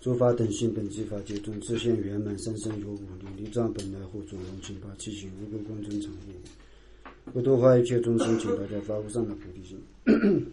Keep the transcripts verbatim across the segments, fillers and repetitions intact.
诸法等性本具法界中，自现圆满，三生有五力，离障本来护种龙请八七行，无垢光真常护，不度化一切众生，请大家发无上的菩提心。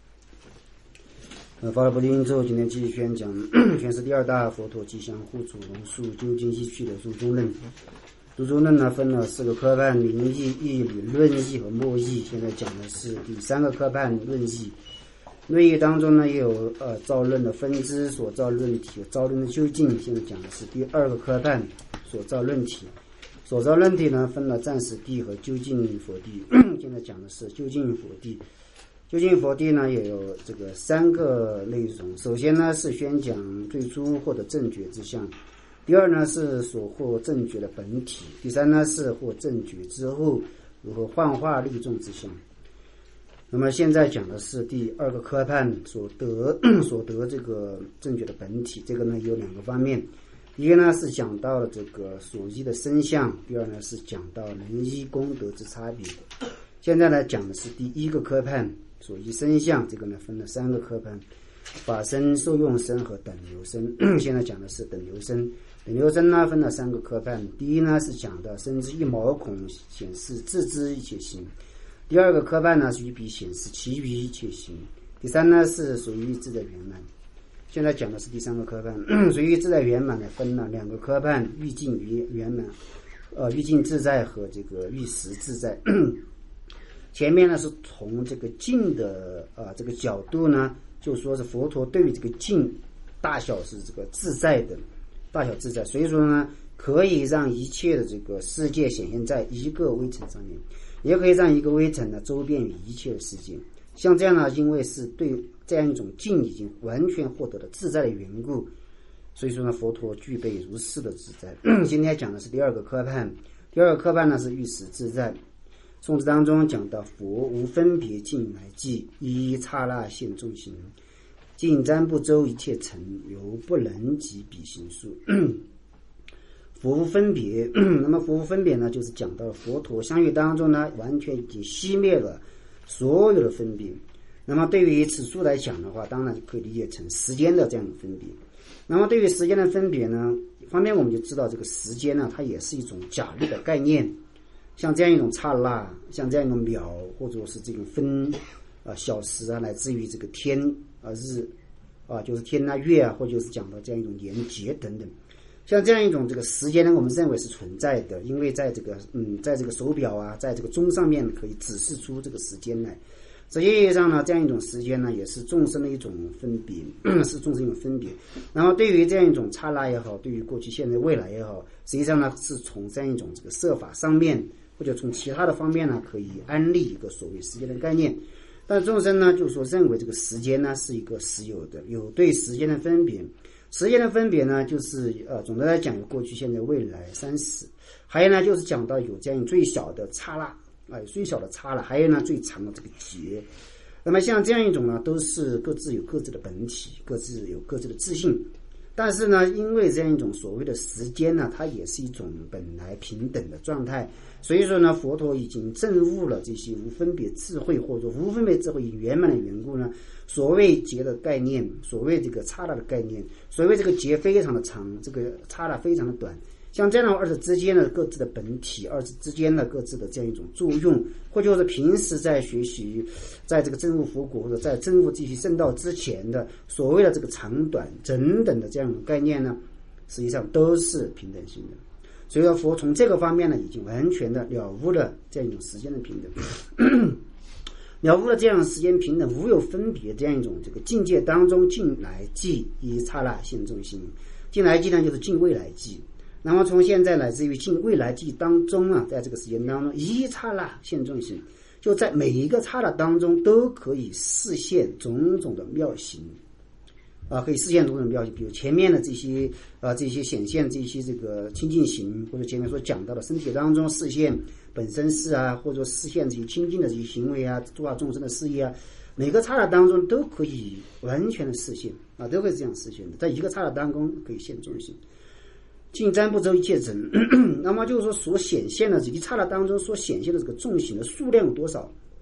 呃，发了菩提心之后，今天继续宣讲宣示第二大佛陀吉祥护主龙树究竟义趣的入中论。入中论呢分了四个科判：名义、义理、论义和末义。现在讲的是第三个科判论义。论义当中呢也有呃造论的分支、所造论体、造论的究竟。现在讲的是第二个科判所造论体。所造论体呢分了暂时谛和究竟佛谛。现在讲的是究竟佛谛。究竟佛谛呢也有这个三个内容。首先呢是宣讲最初获得正觉之相，第二呢是所获正觉的本体，第三呢是获正觉之后如何幻化利众之相。那么现在讲的是第二个科判所得所得这个正觉的本体，这个呢有两个方面，一个呢是讲到了这个所依的身相，第二呢是讲到能依功德之差别。现在呢讲的是第一个科判所依身相，这个呢分了三个科判：法身、受用身和等流身。现在讲的是等流身。等流身呢分了三个科判，第一呢是讲到身之一毛孔显示自知一切行，第二个科判呢是于彼显示其余一切行，第三呢是属于自在圆满。现在讲的是第三个科判，属于自在圆满呢分了两个科判：欲境与圆满，呃，欲境自在和这个欲实自在。前面呢是从这个境的呃这个角度呢，就说是佛陀对于这个境大小是这个自在的，大小自在，所以说呢可以让一切的这个世界显现在一个微尘上面，也可以让一个微尘呢周遍于一切的世界。像这样呢，因为是对这样一种境已经完全获得了自在的缘故，所以说呢佛陀具备如是的自在。今天讲的是第二个科判，第二个科判呢是欲实自在。宋词当中讲到佛无分别境来记，一一刹那现众行，尽瞻不周一切尘，犹不能及彼行数。佛无分别，那么佛无分别呢就是讲到佛陀相遇当中呢完全已经熄灭了所有的分别。那么对于此处来讲的话，当然可以理解成时间的这样的分别。那么对于时间的分别呢，一方面我们就知道这个时间呢它也是一种假立的概念，像这样一种刹那，像这样一种秒，或者是这种分啊小时啊，乃至于这个天啊日啊，就是天啊月啊，或者是讲到这样一种年节等等，像这样一种这个时间呢，我们认为是存在的，因为在这个嗯，在这个手表啊，在这个钟上面可以指示出这个时间来。实际上呢，这样一种时间呢，也是众生的一种分别，是众生一种分别。然后对于这样一种刹那也好，对于过去、现在、未来也好，实际上呢，是从这样一种这个设法上面，或者从其他的方面呢，可以安立一个所谓时间的概念。但众生呢，就是说认为这个时间呢是一个实有的，有对时间的分别。时间的分别呢，就是呃，总的来讲有过去、现在、未来三时。还有呢，就是讲到有这样最小的刹那。哎，最小的差了，还有呢最长的这个节。那么像这样一种呢，都是各自有各自的本体，各自有各自的自信。但是呢，因为这样一种所谓的时间呢，它也是一种本来平等的状态，所以说呢，佛陀已经证悟了这些无分别智慧，或者无分别智慧圆满的缘故呢，所谓节的概念，所谓这个刹那的概念，所谓这个节非常的长，这个刹那非常的短。像这样的二者之间的各自的本体，二者之间的各自的这样一种作用，或者是平时在学习，在这个证悟佛果或者在证悟这些圣道之前的所谓的这个长短等等的这样一种概念呢，实际上都是平等性的。所以说佛从这个方面呢，已经完全的了悟了这样一种时间的平等，了悟了这样时间平等无有分别这样一种这个境界当中，近来际一刹那现众行，近来际呢就是近未来际。那么从现在乃至于近未来际当中啊，在这个时间当中，一刹那现众行，就在每一个刹那当中都可以实现种种的妙行啊，可以实现种种的妙行，比如前面的这些啊这些显现这些这个清净行，或者前面所讲到的身体当中实现本身事啊，或者实现这些清净的这些行为啊，度化众生的事业啊，每个刹那当中都可以完全的实现啊，都会这样实现的，在一个刹那当中可以现众行。尽瞻不周一切尘，那么就是说所显现的这一刹那当中所显现的这个众行的数量有多少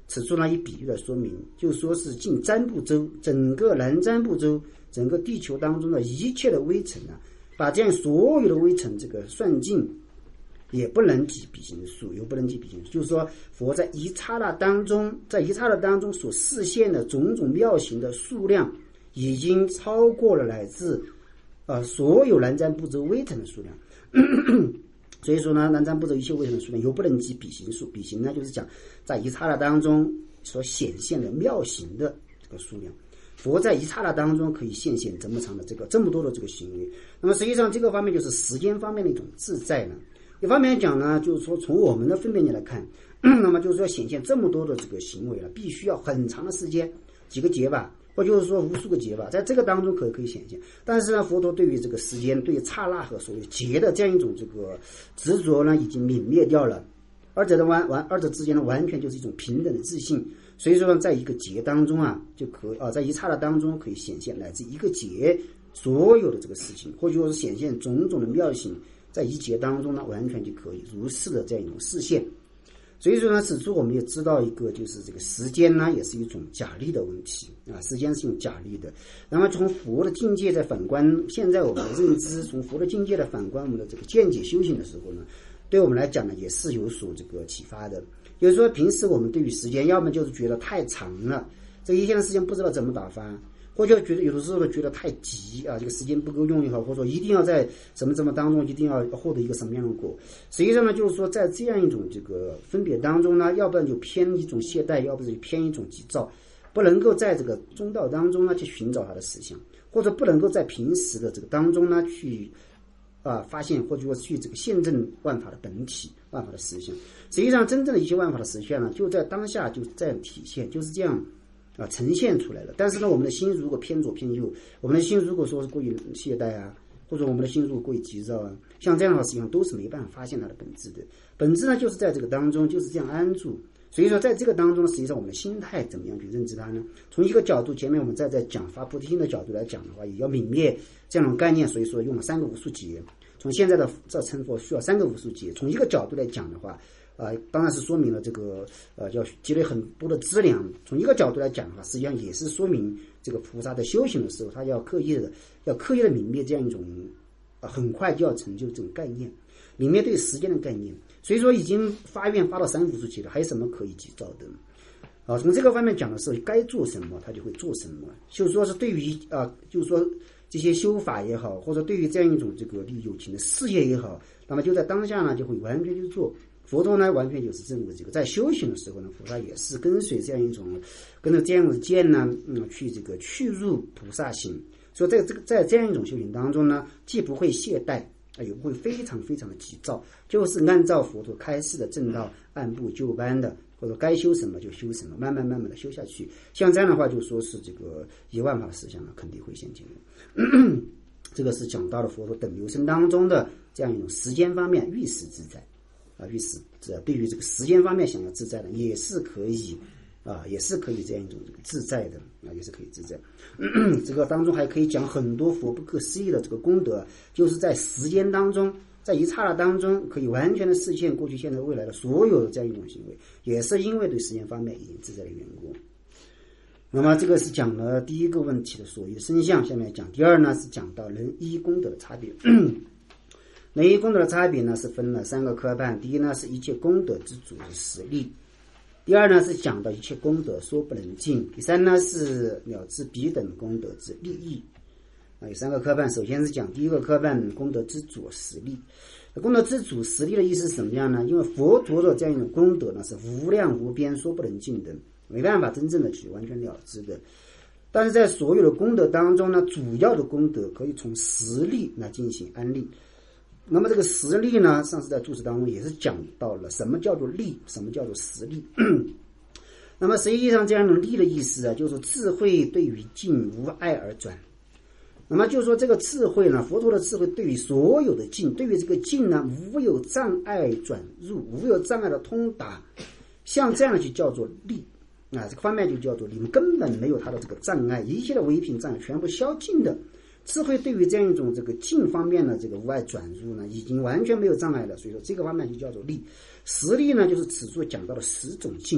此处呢以比喻来说明，就说是近占卜周，整个南瞻部洲，整个地球当中的一切的微尘啊，把这样所有的微尘这个算尽，也不能及比行数，又不能及比行数。就是说，佛在一刹那当中，在一刹那当中所示现的种种妙行的数量，已经超过了乃至呃所有南瞻部洲微尘的数量。所以说呢，南瞻部洲一切微尘的数量又不能及比行数。比行呢，就是讲在一刹那当中所显现的妙行的这个数量。佛在一刹那当中可以现现这么长的这个这么多的这个行为。那么实际上这个方面就是时间方面的一种自在呢。一方面讲呢，就是说从我们的分辨力来看，那么就是说显现这么多的这个行为了，必须要很长的时间，几个劫吧，或就是说无数个劫吧，在这个当中可可以显现。但是呢，佛陀对于这个时间，对于刹那和所谓劫的这样一种这个执着呢，已经泯灭掉了。二者的完完，二者之间呢，完全就是一种平等的自信。所以说呢，在一个劫当中啊，就可啊，在一刹那当中可以显现乃至一个劫所有的这个事情，或者说是显现种种的妙行，在一劫当中呢，完全就可以如是的这样一种视现。所以说呢，此处我们也知道一个，就是这个时间呢，也是一种假立的问题啊，时间是一种假立的。那么从佛的境界在反观现在我们的认知，从佛的境界来反观我们的这个见解修行的时候呢，对我们来讲呢，也是有所这个启发的。就是说，平时我们对于时间，要么就是觉得太长了，这一天的时间不知道怎么打发，或者觉得有的时候觉得太急啊，这个时间不够用也好，或者说一定要在什么什么当中一定要获得一个什么样的果。实际上呢，就是说在这样一种这个分别当中呢，要不然就偏一种懈怠，要不然就偏一种急躁，不能够在这个中道当中呢去寻找它的实相，或者不能够在平时的这个当中呢去啊发现或者说去这个现证万法的本体，万法的实相。实际上真正的一切万法的实现呢，就在当下就这样体现，就是这样啊呈现出来了。但是呢，我们的心如果偏左偏右，我们的心如果说是过于懈怠啊，或者我们的心如果过于急躁啊，像这样的话实际上都是没办法发现它的本质的。本质呢就是在这个当中就是这样安住。所以说在这个当中实际上我们的心态怎么样去认知它呢？从一个角度，前面我们再在讲发菩提心的角度来讲的话，也要泯灭这样的概念，所以说用了三个无数劫。从现在的这成佛需要三个无数劫。从一个角度来讲的话，呃，当然是说明了这个呃要积累很多的资粮。从一个角度来讲的话，实际上也是说明这个菩萨在修行的时候，他要刻意的要刻意的泯灭这样一种呃很快就要成就这种概念，泯灭对时间的概念。所以说已经发愿发到三无数劫了，还有什么可以急躁的？啊，从这个方面讲的时候，该做什么他就会做什么。就是说是对于啊，就是说这些修法也好，或者对于这样一种这个利益有情的事业也好，那么就在当下呢，就会完全去做。佛陀呢，完全就是认为这个在修行的时候呢，菩萨也是跟随这样一种，跟着这样的剑呢，嗯，去这个去入菩萨行。所以在这个在这样一种修行当中呢，既不会懈怠，也不会非常非常的急躁，就是按照佛陀开示的正道，按部就班的，或者该修什么就修什么，慢慢慢慢的修下去。像这样的话，就说是这个一万法的实相呢，肯定会现前的。这个是讲到了佛陀等流生当中的这样一种时间方面欲实自在啊，欲实对于这个时间方面想要自在的，也是可以啊，也是可以这样一种这个自在的啊，也是可以自在。这个当中还可以讲很多佛不可思议的这个功德，就是在时间当中，在一刹那当中，可以完全的实现过去、现在、未来的所有的这样一种行为，也是因为对时间方面已经自在的缘故。那么这个是讲了第一个问题的所谓的生相，下面讲第二呢，是讲到人依功德的差别。人依功德的差别呢，是分了三个科判。第一呢，是一切功德之主的实力；第二呢，是讲到一切功德说不能尽；第三呢，是了知彼等功德之利益。啊，有三个科判。首先是讲第一个科判，功德之主实力。功德之主实力的意思是什么样呢？因为佛陀的这样一种功德呢，是无量无边，说不能尽的，没办法真正的去完全了知的。但是在所有的功德当中呢，主要的功德可以从实力来进行安立。那么这个实力呢，上次在注释当中也是讲到了什么叫做力，什么叫做实力。那么实际上这样一种力的意思啊，就是智慧对于境无碍而转。那么就是说这个智慧呢，佛陀的智慧对于所有的境，对于这个境呢，无有障碍转入，无有障碍的通达，像这样的就叫做力啊，这个方面就叫做力，根本没有它的这个障碍，一切的唯品障碍全部消尽的。智慧对于这样一种这个境方面的这个无碍转入呢，已经完全没有障碍了，所以说这个方面就叫做力。实力呢，就是此处讲到的十种境，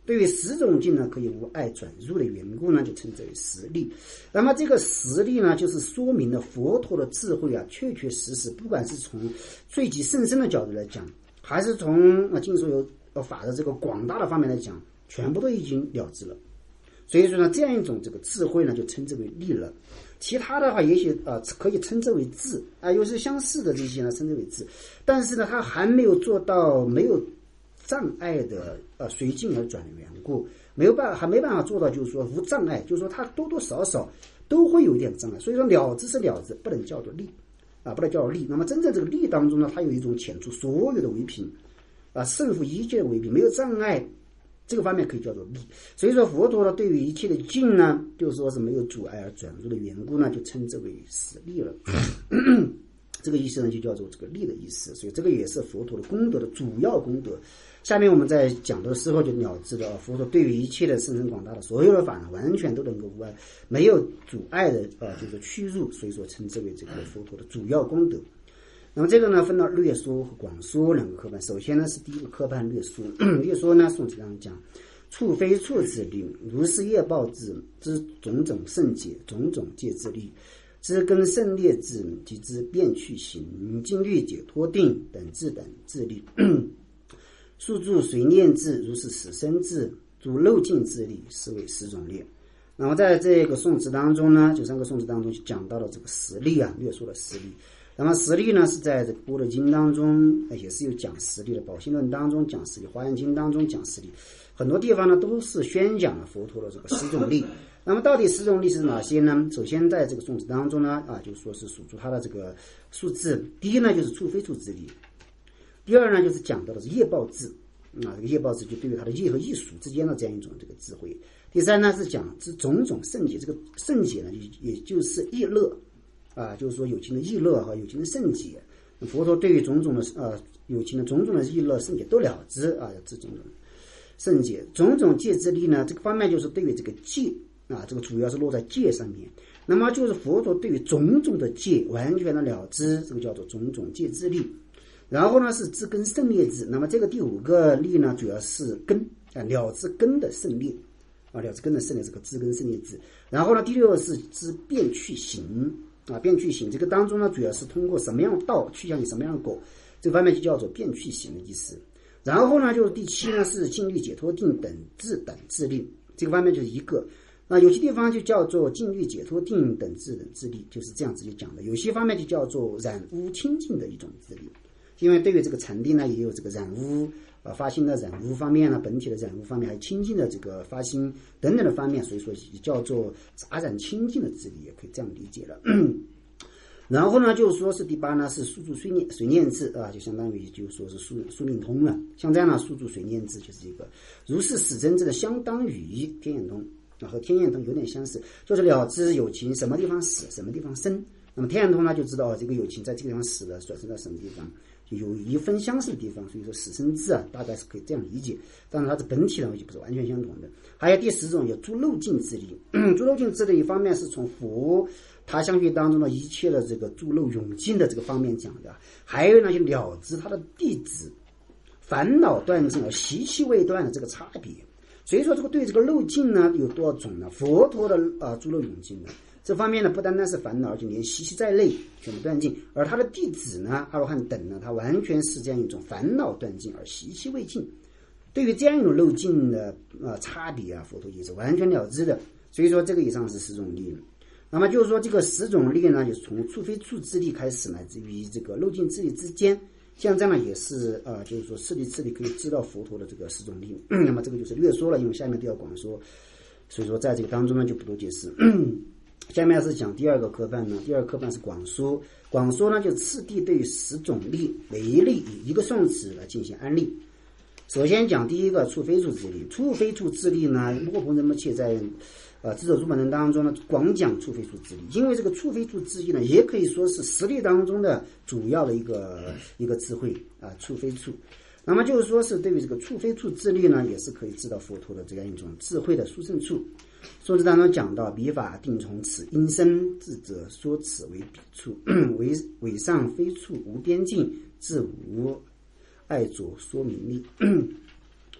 对于十种境呢可以无碍转入的缘故呢，就称之为实力。那么这个实力呢，就是说明了佛陀的智慧啊，确确实实，不管是从最极甚深的角度来讲，还是从啊经说有法的这个广大的方面来讲，全部都已经了知了。所以说呢，这样一种这个智慧呢，就称之为力了。其他的话，也许呃可以称之为智啊，又是相似的这些呢，称之为智。但是呢，它还没有做到没有障碍的呃随境而转的缘故，没有办法，还没办法做到，就是说无障碍，就是说它多多少少都会有一点障碍。所以说了知是了知，不能叫做力啊，不能叫做力。那么真正这个力当中呢，它有一种遣除所有的唯品啊，胜负一切的唯品，没有障碍。这个方面可以叫做力。所以说佛陀呢，对于一切的境呢，就是说是没有阻碍而转入的缘故呢，就称之为实力了。这个意思呢，就叫做这个力的意思。所以这个也是佛陀的功德的主要功德。下面我们在讲的时候就了知了，佛陀对于一切的深深广大的所有的法呢，完全都能够无碍，没有阻碍的呃，就是屈入，所以说称之为这个佛陀的主要功德。那么这个呢，分到略说和广说两个科判。首先呢，是第一个科判略说。略说呢，宋子上讲，处非处之力，如是业报之之种种圣解，种种戒之力，知根胜劣之及之变去行，静虑解脱定等智等智力，速住随念智，如是死生智，诸漏尽之力，是为十种力。那么在这个宋词当中呢，九三个宋词当中就讲到了这个实力啊，略说的实力。那么实力呢，是在这个《般若经》当中也是有讲实力的，《宝性论》当中讲实力，《华严经》当中讲实力，很多地方呢都是宣讲了佛陀的这个十种力。那么到底十种力是哪些呢？首先在这个宋词当中呢，啊，就说是数出它的这个数字。第一呢，就是处非处之力；第二呢，就是讲到的是业报智，啊，这个业报智就对于它的业和业属之间的这样一种这个智慧。第三呢，是讲之种种圣解，这个圣解呢，也就是意乐。啊，就是说有情的意乐和有情的圣解，佛陀对于种种的呃有情的种种的意乐圣解都了知啊，这种圣解种种戒之力呢，这个方面就是对于这个戒啊，这个主要是落在戒上面。那么就是佛陀对于种种的戒完全的了知，这个叫做种种戒之力。然后呢是知根胜劣智，那么这个第五个力呢，主要是根啊，了知根的胜劣啊，了知根的胜劣，这个知根胜劣智。然后呢，第六个是知变去行。啊，变去行这个当中呢，主要是通过什么样的道去向你什么样的果，这个方面就叫做变去行的意思。然后呢，就是第七呢是静虑解脱定等智等智力，这个方面就是一个。那有些地方就叫做静虑解脱定等智等智力，就是这样直接讲的。有些方面就叫做染污清净的一种智力，因为对于这个禅定呢，也有这个染污啊发心的染污方面呢，本体的染污方面，还有清净的这个发心等等的方面，所以说也叫做杂染清净的智力，也可以这样理解了。然后呢，就是说是第八呢，是速住随念随念智啊，就相当于就是说是速速令通了。像这样呢，速住随念智就是一个如是死真智的相当于天眼通啊，和天眼通有点相似，就是了知有情什么地方死，什么地方生。那么天眼通呢，就知道、哦、这个有情在这个地方死了，转生到什么地方。有一分相似的地方，所以说死生智啊，大概是可以这样理解。当然它的本体呢就不是完全相同的。还有第十种有诸漏尽之力，诸漏尽之力一方面是从佛他相续当中的一切的这个诸漏永尽的这个方面讲的，还有呢就了知他的弟子烦恼断尽而习气未断的这个差别。所以说这个对这个漏尽呢有多少种呢？佛陀的啊诸漏永尽呢？这方面呢，不单单是烦恼，而且连习气在内全部断尽。而他的弟子呢，阿罗汉等呢，他完全是这样一种烦恼断尽而习气未尽。对于这样一种漏尽的呃差别啊，佛陀也是完全了知的。所以说，这个以上是十种力。那么就是说，这个十种力呢，就是从处非处之力开始，乃至于这个漏尽之力之间，像这样呢，也是呃，就是说次第次第可以知道佛陀的这个十种力。那么这个就是略说了，因为下面都要广说，所以说在这个当中呢，就不多解释。下面是讲第二个科判呢，第二个科判是广说。广说呢，就次第对于十种力，每一力以一个宋词来进行安立。首先讲第一个处非处之力，处非处之力呢，莫弘仁波切在呃智者入门论当中呢，广讲处非处之力。因为这个处非处之力呢，也可以说是实力当中的主要的一个一个智慧啊，处非处。那么就是说是对于这个处非处之力呢，也是可以知道佛陀的这样一种智慧的殊胜处。说字当中讲到，彼法定从此，因生智者说此为彼处，为为上非处，无边境，自无碍着说明力。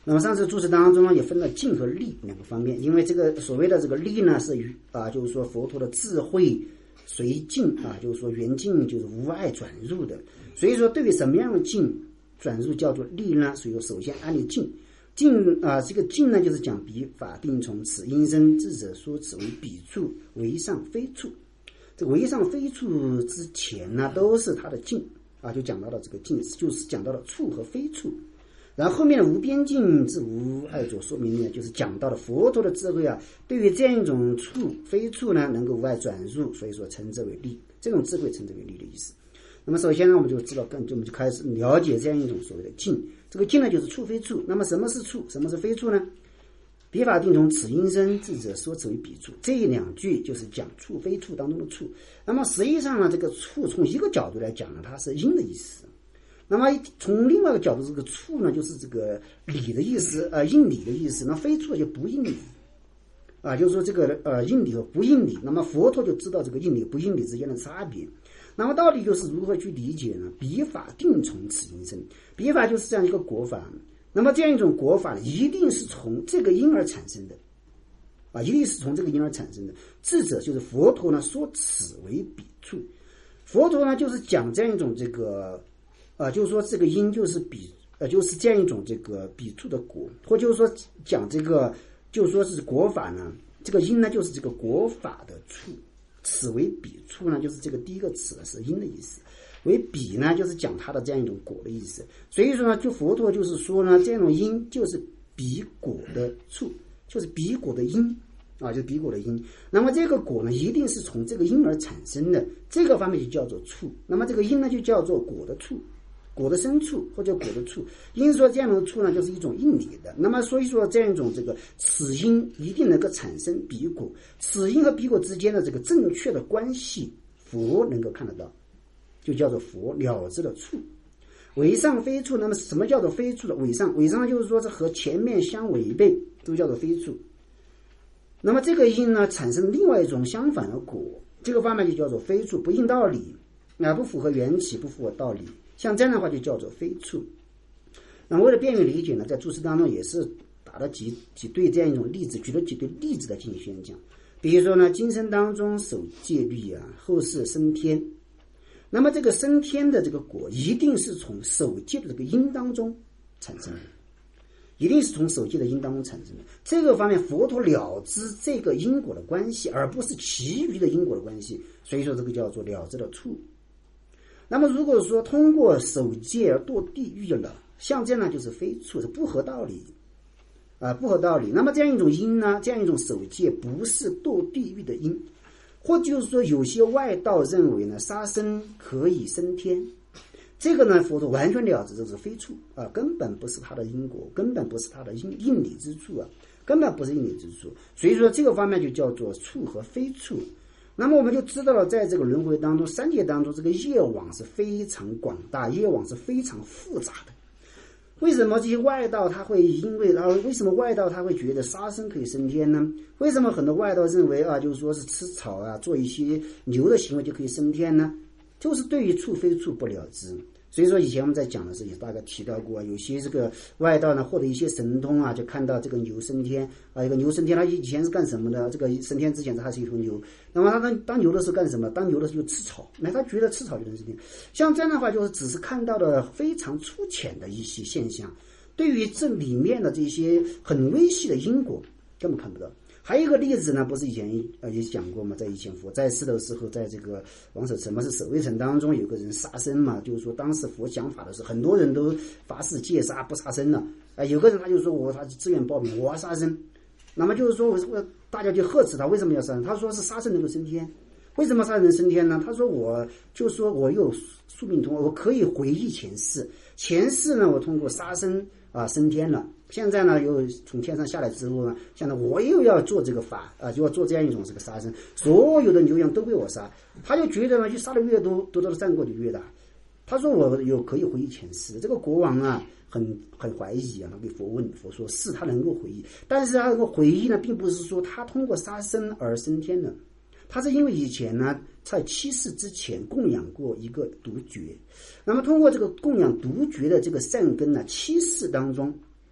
那么上次注释当中呢，也分了静和力两个方面，因为这个所谓的这个力呢，是与啊，就是说佛陀的智慧随境啊，就是说缘境就是无碍转入的，所以说对于什么样的境转入叫做力呢？所以说首先安立境，境啊，这个境呢就是讲彼法定从此因生智者说此为彼处为上非处，这为上非处之前呢都是它的境啊，就讲到了这个境，就是讲到了处和非处。然后后面的无边境之无碍所说明呢，就是讲到了佛陀的智慧啊，对于这样一种处非处呢，能够无碍转入，所以说称之为力，这种智慧称之为力的意思。那么首先呢，我们就知道，更就我们就开始了解这样一种所谓的境。这个境呢，就是处非处。那么什么是处，什么是非处呢？彼法定从此因生，智者说此为彼处。这两句就是讲处非处当中的处。那么实际上呢，这个处从一个角度来讲呢，它是因的意思。那么从另外一个角度，这个处呢，就是这个理的意思，呃，应理的意思。那非处就不应理，啊，就是说这个呃应理和不应理。那么佛陀就知道这个应理不应理之间的差别。那么到底就是如何去理解呢？彼法定从此因生，彼法就是这样一个果法。那么这样一种果法一定是从这个因而产生的，啊，一定是从这个因而产生的。智者就是佛陀呢，说此为彼处。佛陀呢，就是讲这样一种这个。啊、呃，就是说这个因就是彼，呃，就是这样一种这个彼处的果，或就是说讲这个，就是说是果法呢，这个因呢就是这个果法的处，此为彼处呢，就是这个第一个词是因的意思，为彼呢就是讲它的这样一种果的意思。所以说呢，就佛陀就是说呢，这样一种因就是彼果的处，就是彼果的因。啊，就是彼果的因。那么这个果呢，一定是从这个因而产生的，这个方面就叫做处。那么这个因呢，就叫做果的处。果的生处或者果的处，因说这样的处呢，就是一种应理的。那么所以说这样一种这个此因一定能够产生彼果，此因和彼果之间的这个正确的关系，佛能够看得到，就叫做佛了知的处。违上非处，那么什么叫做非处的违上？违上就是说这和前面相违背，都叫做非处。那么这个因呢，产生另外一种相反的果，这个方面就叫做非处，不应道理啊，不符合缘起，不符合道理。像这样的话就叫做非处。那为了便于理解呢，在注释当中也是打了几几对这样一种例子，举了几对例子来进行宣讲。比如说呢，今生当中守戒律啊，后世升天。那么这个升天的这个果，一定是从守戒的这个因当中产生的，一定是从守戒的因当中产生的。这个方面，佛陀了知这个因果的关系，而不是其余的因果的关系，所以说这个叫做了知的处。那么如果说通过守戒而堕地狱了，像这样呢就是非处，是不合道理啊，不合道理。那么这样一种因呢，这样一种守戒不是堕地狱的因，或就是说有些外道认为呢，杀生可以升天，这个呢佛陀完全了知这是非处啊，根本不是他的因果，根本不是他的因应理之处啊，根本不是应理之处。所以说这个方面就叫做处和非处。那么我们就知道了，在这个轮回当中，三界当中，这个业网是非常广大，业网是非常复杂的。为什么这些外道他会因为啊？为什么外道他会觉得杀生可以升天呢？为什么很多外道认为啊，就是说是吃草啊，做一些牛的行为就可以升天呢？就是对于处非处不了知。所以说以前我们在讲的时候也大概提到过，有些这个外道呢获得一些神通啊，就看到这个牛升天啊，一个牛升天，他以前是干什么的？这个升天之前他是一头牛，那么他当当牛的时候干什么？当牛的时候就吃草，那他觉得吃草就能升天。像这样的话，就是只是看到了非常粗浅的一些现象，对于这里面的这些很微细的因果根本看不到。还有一个例子呢，不是以前呃也讲过嘛，在以前佛在世的时候，在这个王舍城嘛是舍卫城当中有个人杀生嘛，就是说当时佛讲法的时候，很多人都发誓戒杀不杀生了，啊、呃、有个人他就说我他自愿报名我要杀生，那么就是说我我大家就呵斥他为什么要杀生，他说是杀生能够升天。为什么杀人升天呢？他说我就说我有宿命通，我可以回忆前世，前世呢我通过杀生啊升天了，现在呢又从天上下来之后呢，现在我又要做这个法啊，就要做这样一种这个杀生，所有的牛羊都被我杀，他就觉得呢，就杀的越多，得到的善果就越大。他说我有可以回忆前世，这个国王啊很很怀疑啊，他给佛问，佛说是他能够回忆，但是他能够回忆呢，并不是说他通过杀生而升天的。他是因为以前呢，在七世之前供养过一个独觉，那么通过这个供养独觉的这个善根呢，七世当中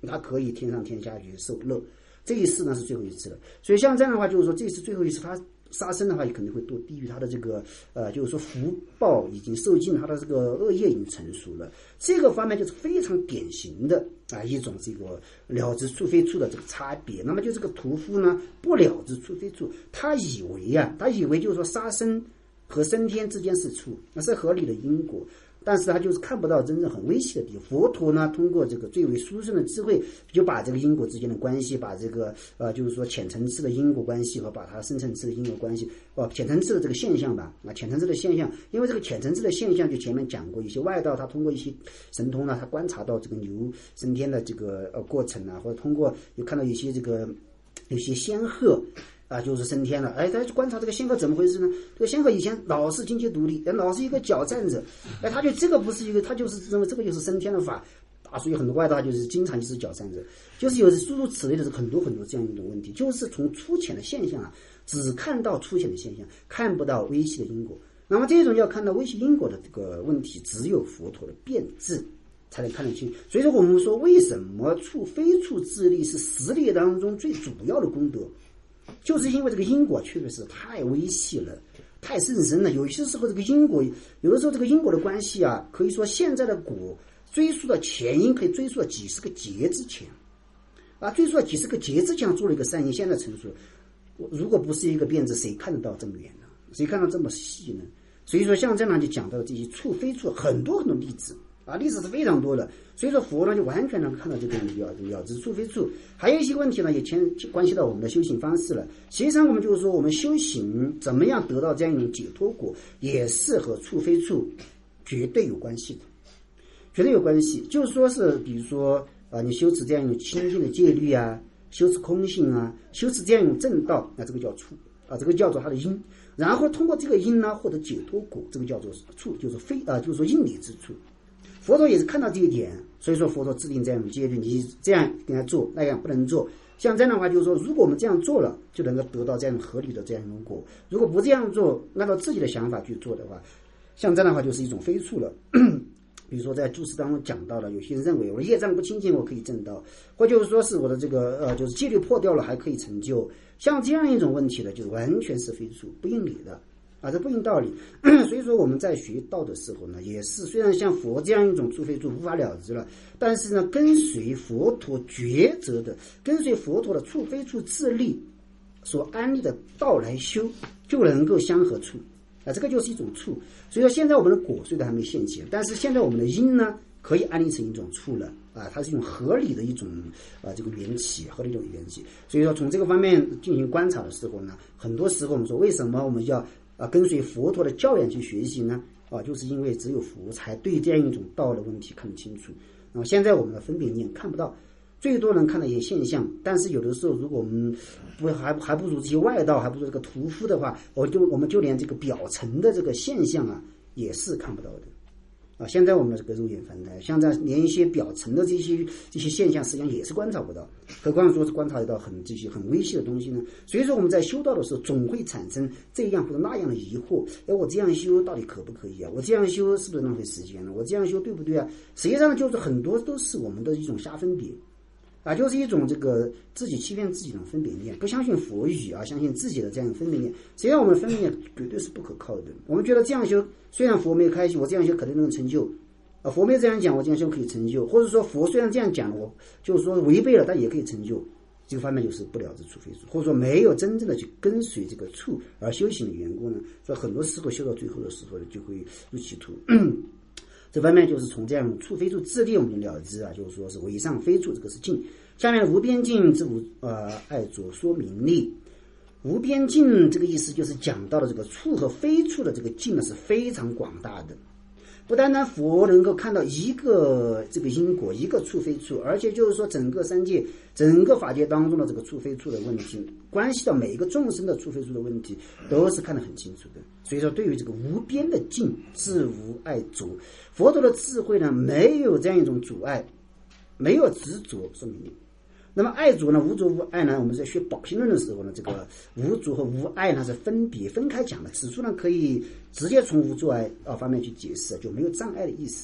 他可以天上天下去受乐。这一世呢是最后一次了，所以像这样的话，就是说这次最后一次他杀生的话，也肯定会堕地狱，他的这个呃，就是说福报已经受尽，他的这个恶业已经成熟了。这个方面就是非常典型的啊一种这个了知处非处的这个差别。那么就这个屠夫呢，不了知处非处，他以为啊，他以为就是说杀生和升天之间是处，那是合理的因果。但是他就是看不到真正很危险的地方。佛陀呢，通过这个最为殊胜的智慧，就把这个因果之间的关系，把这个呃，就是说浅层次的因果关系和把它深层次的因果关系，哦，浅层次的这个现象吧，啊，浅层次的现象，因为这个浅层次的现象，就前面讲过，一些外道他通过一些神通呢，他观察到这个牛升天的这个呃过程啊，或者通过有看到一些这个有些仙鹤。啊，就是升天了。哎，他去观察这个仙鹤怎么回事呢？这个仙鹤以前老是经济独立，老是一个脚站着，哎，他就这个不是一个，他就是认为这个就是升天的法啊，所以很多外道就是经常就是脚站着，就是有诸如此类的很多很多这样一种问题，就是从粗浅的现象啊，只看到粗浅的现象，看不到微细的因果。那么这种要看到微细因果的这个问题，只有佛陀的辩智才能看得清。所以说我们说，为什么处非处自力是十力当中最主要的功德？就是因为这个因果确实是太微细了，太甚深了。有些时候这个因果，有的时候这个因果的关系啊，可以说现在的果追溯到前因，可以追溯到几十个劫之前，啊，追溯到几十个劫之前做了一个善因，现在成熟。如果不是一个辩证，谁看得到这么远呢？谁看到这么细呢？所以说，像这样就讲到了这些处非处很多很多例子。啊，例子是非常多的，所以说佛呢就完全能看到这个了了知处非处。还有一些问题呢，也牵关系到我们的修行方式了。实际上，我们就是说，我们修行怎么样得到这样一种解脱果，也是和处非处绝对有关系的，绝对有关系。就是说是，比如说啊，你修持这样一种清净的戒律啊，修持空性啊，修持这样一种正道，那这个叫处啊，这个叫做它的因。然后通过这个因呢，获得解脱果，这个叫做处，就是非啊，就是说应理之处。佛陀也是看到这一点，所以说佛陀制定这样的戒律，你这样跟他做，那样不能做。像这样的话，就是说，如果我们这样做了，就能够得到这样合理的这样一种果；如果不这样做，按照自己的想法去做的话，像这样的话就是一种非处了。比如说在注释当中讲到了，有些人认为我的业障不清净，我可以证道，或就是说是我的这个呃，就是戒律破掉了还可以成就。像这样一种问题呢，就完全是非处，不应理的。啊，这不应道理。所以说我们在学道的时候呢，也是虽然像佛这样一种处非处无法了知了，但是呢，跟随佛陀抉择的，跟随佛陀的处非处自力所安立的道来修，就能够相合处。啊，这个就是一种处。所以说现在我们的果虽然还没现前，但是现在我们的因呢，可以安立成一种处了。啊，它是一种合理的一种啊这个缘起，合理的一种缘起。所以说从这个方面进行观察的时候呢，很多时候我们说为什么我们要啊，跟随佛陀的教言去学习呢？啊，就是因为只有佛才对这样一种道的问题看得清楚。那么现在我们的分别念看不到，最多能看到一些现象，但是有的时候如果我们不还还不如这些外道，还不如这个屠夫的话，我就我们就连这个表层的这个现象啊，也是看不到的。啊，现在我们这个肉眼凡胎，现在连一些表层的这些这些现象，实际上也是观察不到，何况说是观察得到很这些很微细的东西呢？所以说我们在修道的时候，总会产生这样或者那样的疑惑。哎，我这样修到底可不可以啊？我这样修是不是浪费时间呢？我这样修对不对啊？实际上就是很多都是我们的一种瞎分别。啊，就是一种这个自己欺骗自己的分别念，不相信佛语啊，相信自己的这样的分别念。实际上我们分别念绝对是不可靠的。我们觉得这样修，虽然佛没有开启，我这样修肯定能成就。啊，佛没这样讲，我这样修可以成就，或者说佛虽然这样讲，我就是说违背了，但也可以成就。这个方面就是不了知处非处，或者说没有真正的去跟随这个处而修行的缘故呢，所以很多时候修到最后的时候呢，就会入歧途。这方面就是从这样处非处自力我们就了知啊，就是说是唯上非处，这个是境。下面无边境之无呃爱着说明力，无边境这个意思就是讲到了这个处和非处的这个境呢是非常广大的。不单单佛能够看到一个这个因果，一个处非处，而且就是说整个三界、整个法界当中的这个处非处的问题，关系到每一个众生的处非处的问题，都是看得很清楚的。所以说，对于这个无边的境，自无爱着，佛陀的智慧呢，没有这样一种阻碍，没有执着说明力。那么爱着呢，无着无爱呢，我们在学宝性论的时候呢，这个无着和无爱呢是分别分开讲的。此处呢可以直接从无着爱啊方面去解释，就没有障碍的意思。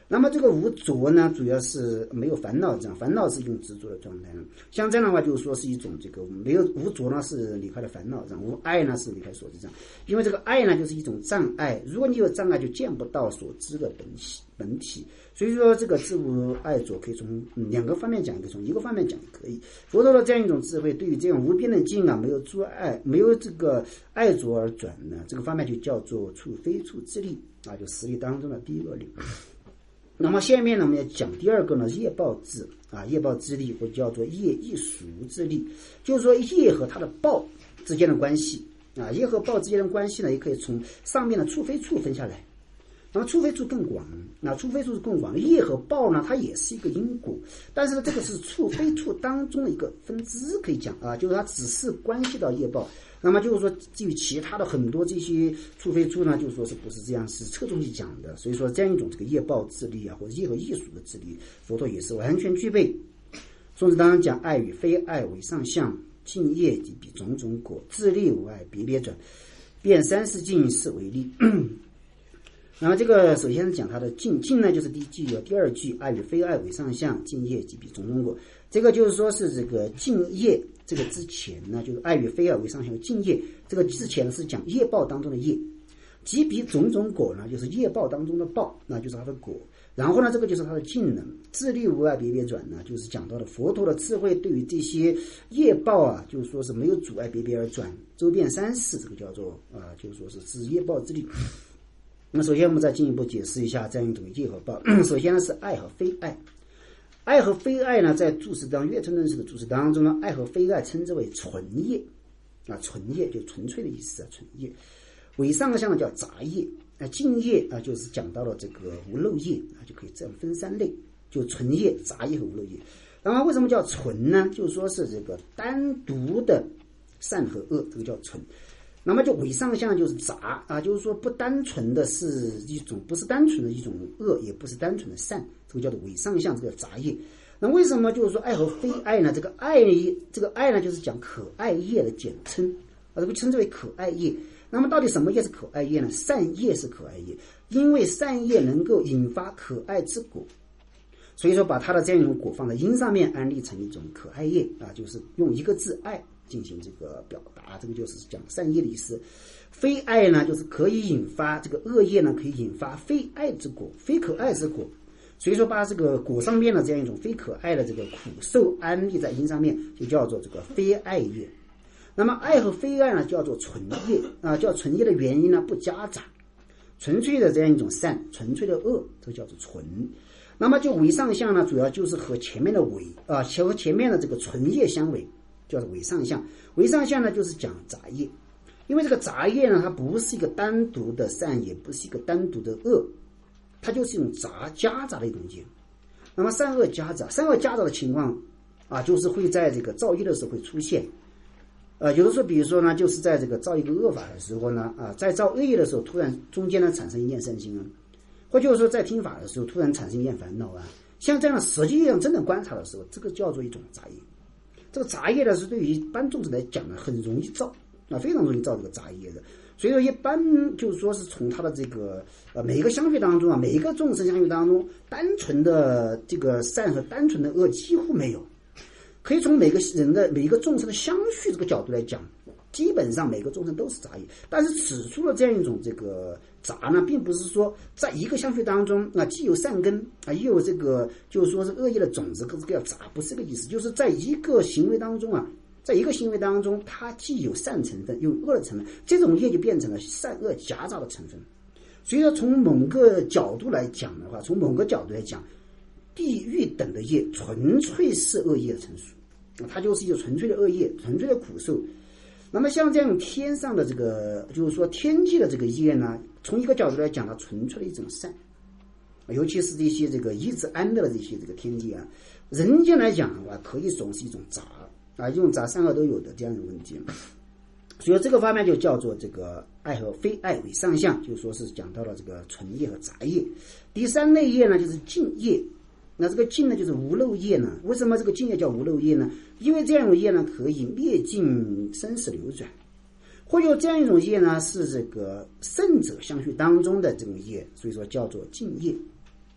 那么这个无着呢，主要是没有烦恼，这样烦恼是一种执着的状态。像这样的话，就是说是一种这个没有无着呢是离开了烦恼，这样无爱呢是离开所知，这样。因为这个爱呢就是一种障碍，如果你有障碍，就见不到所知的本体本体。所以说这个知无爱着可以从两个方面讲，一个从一个方面讲也可以。佛陀的这样一种智慧，对于这种无边的境啊，没有诸爱，没有这个爱着而转呢，这个方面就叫做处非处之力啊，就十力当中的第一个力。那么下面呢，我们要讲第二个呢，业报智啊，业报之力，或叫做业亦熟之力，就是说业和它的报之间的关系啊，业和报之间的关系呢，也可以从上面的处非处分下来。那么处非处更广，那处非处是更广，业和报呢，它也是一个因果，但是呢，这个是处非处当中的一个分支，可以讲啊，就是它只是关系到业报。那么就是说，基于其他的很多这些处非处呢，就是说是不是这样，是侧重去讲的。所以说，这样一种这个业报智力啊，或者业和艺术的智力，佛陀也是完全具备。宋子当然讲，爱与非爱为上相，尽业即比种种果，自利无碍，别别转，变三世境是为例。然后这个首先讲它的尽，尽呢就是第一句，第二句爱与非爱为上相，尽业即比种种果。这个就是说是这个尽业，这个之前呢就是爱与非爱为上相，尽业这个之前是讲业报当中的业，即比种种果呢就是业报当中的报，那就是它的果。然后呢这个就是它的尽能，自利无碍别别转呢，就是讲到了佛陀的智慧对于这些业报啊，就是说是没有阻碍别别而转，周遍三世，这个叫做啊、呃，就是说是知业报之力。那么首先我们再进一步解释一下这样一种业和报。首先呢是爱和非爱，爱和非爱呢在注释当月称论释的注释当中呢，爱和非爱称之为纯业啊，纯业就纯粹的意思啊，纯业。为上相呢叫杂业啊，净业啊就是讲到了这个无漏业啊，就可以这样分三类，就纯业、杂业和无漏业。那么为什么叫纯呢？就是说是这个单独的善和恶，这个叫纯。那么就伪上相就是杂啊，就是说不单纯的是一种，不是单纯的一种恶，也不是单纯的善，这个叫做伪上相，这个杂业。那为什么就是说爱和非爱呢？这个爱，这个爱呢，就是讲可爱业的简称啊，这个称之为可爱业。那么到底什么业是可爱业呢？善业是可爱业，因为善业能够引发可爱之果，所以说把它的这样一种果放在因上面安立成一种可爱业啊，就是用一个字爱进行这个表达，这个就是讲善业的意思。非爱呢，就是可以引发这个恶业呢，可以引发非爱之果，非可爱之果。所以说把这个果上面的这样一种非可爱的这个苦受安立在因上面，就叫做这个非爱业。那么爱和非爱呢，叫做纯业啊，叫纯业的原因呢，不夹杂，纯粹的这样一种善，纯粹的恶，这叫做纯。那么就伪上相呢，主要就是和前面的伪啊，和前面的这个纯业相违，叫做伪上相。伪上相呢，就是讲杂业，因为这个杂业呢，它不是一个单独的善，也不是一个单独的恶，它就是一种杂夹杂的一种业。那么善恶夹杂，善恶夹杂的情况啊，就是会在这个造业的时候会出现。呃，有的时候，比如说呢，就是在这个造一个恶法的时候呢，啊，在造恶业的时候，突然中间呢产生一念善心啊，或就是说在听法的时候，突然产生一念烦恼啊，像这样的实际上真正观察的时候，这个叫做一种杂业。这个杂业呢，是对于一般众生来讲呢，很容易造啊，非常容易造这个杂业的。所以说，一般就是说是从他的这个呃每一个相续当中啊，每一个众生相续当中，单纯的这个善和单纯的恶几乎没有。可以从每个人的每一个众生的相续这个角度来讲，基本上每个众生都是杂业。但是此处的这样一种这个杂呢，并不是说在一个相续当中啊，既有善根啊，也有这个就是说是恶业的种子，这个叫杂，不是这个意思。就是在一个行为当中啊，在一个行为当中，它既有善成分，又有恶的成分，这种业就变成了善恶夹杂的成分。所以说，从某个角度来讲的话，从某个角度来讲，地狱等的业纯粹是恶业的成熟，它就是一个纯粹的恶业，纯粹的苦受。那么像这样天上的这个，就是说天界的这个业呢，从一个角度来讲，它纯粹的一种善，尤其是这些这个一直安乐的这些这个天界啊，人间来讲的话，可以说是一种杂啊，一种杂善恶都有的这样一个问题。所以这个方面就叫做这个爱和非爱为上相，就是说是讲到了这个纯业和杂业。第三类业呢，就是净业。那这个净呢，就是无漏业呢。为什么这个净业叫无漏业呢？因为这样一种业呢，可以灭尽生死流转，或者这样一种业呢，是这个圣者相续当中的这种业，所以说叫做净业。